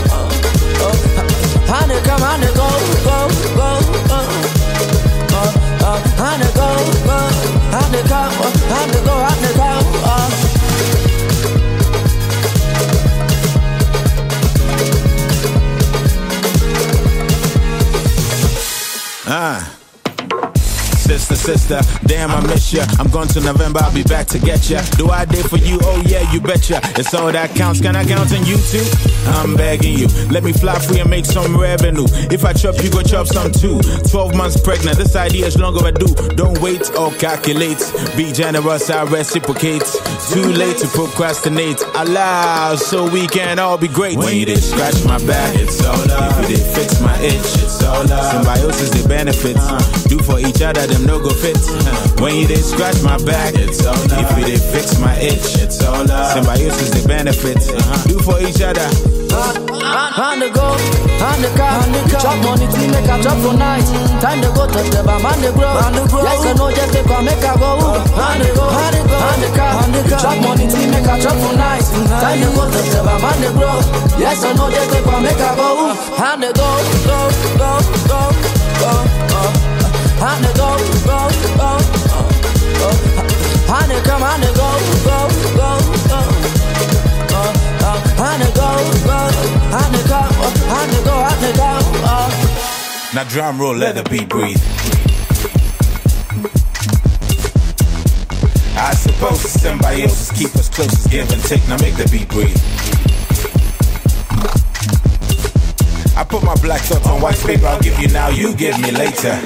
Ah. Sister, sister, damn, I miss ya. I'm gone till November, I'll be back to get ya. Do I did for you? Oh yeah, you betcha. It's all that counts. Can I count on you too? I'm begging you. Let me fly free and make some revenue. If I chop, you go chop some too. Twelve months pregnant, this idea is long overdue. Don't wait or calculate. Be generous, I reciprocate. Too late to procrastinate. Allow so we can all be great. When you did scratch my back, it's all love. If you did fix my itch, it's all love. Symbiosis, the benefits. Do for each other, them no go fit. When you did scratch my back, it's all love. If you did fix my itch, it's all love. Symbiosis, the benefits. Do for each other. On the go, on the car, on the car. Chop money to make a chop for night. Time to go to the bar, man the grow, man the grow. Yes, I know just take a make a go. On the go, on the go, on the car, on the car. Chop money to make a chop for night. Time to go to the bar, man the grow. Yes, I know just take a make a go. On the go, go, go, go, go, go. On the go, go, go, go. On the come, on the go, go, go, go. On the go, go, on the go, on the go, on the go. Now drum roll, let the beat breathe. I suppose symbiosis keep us close as give and take. Now make the beat breathe. I put my black thoughts on white paper. I'll give you now, you give me later.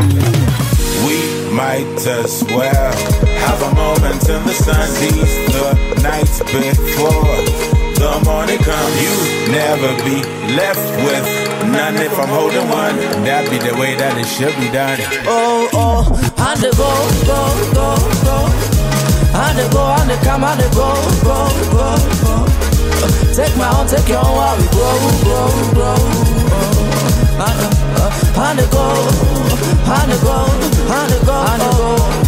We might as well have a moment in the sun. These the nights before the morning comes, you never be left with none. If I'm holding one, that be the way that it should be done. Oh, oh, on the go, go, go, go. On the go, on the come, on the go, go, go, go. Take my own, take your own while we grow, grow, grow. On the, uh, on the go, on the go, on the go, on the go.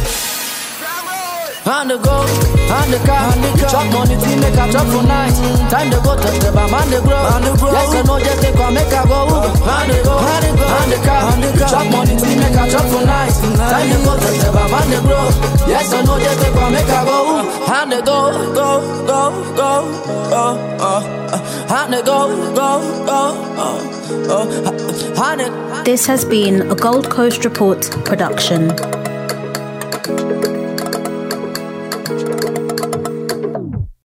On the go, on the car, on the car. Chop money to make a chop for night. Time to go to the bar, man the grow, man the grow. Yes, I know just take a make a go. On the go, on the go, on the car, on the car. Chop money to make a chop for night. Time to go to the bar, man the grow. Yes, I know just take a make a go. On the go, go, go, go, go, oh. On the go, go, go, oh, oh. On the. This has been a Gold Coast Report production.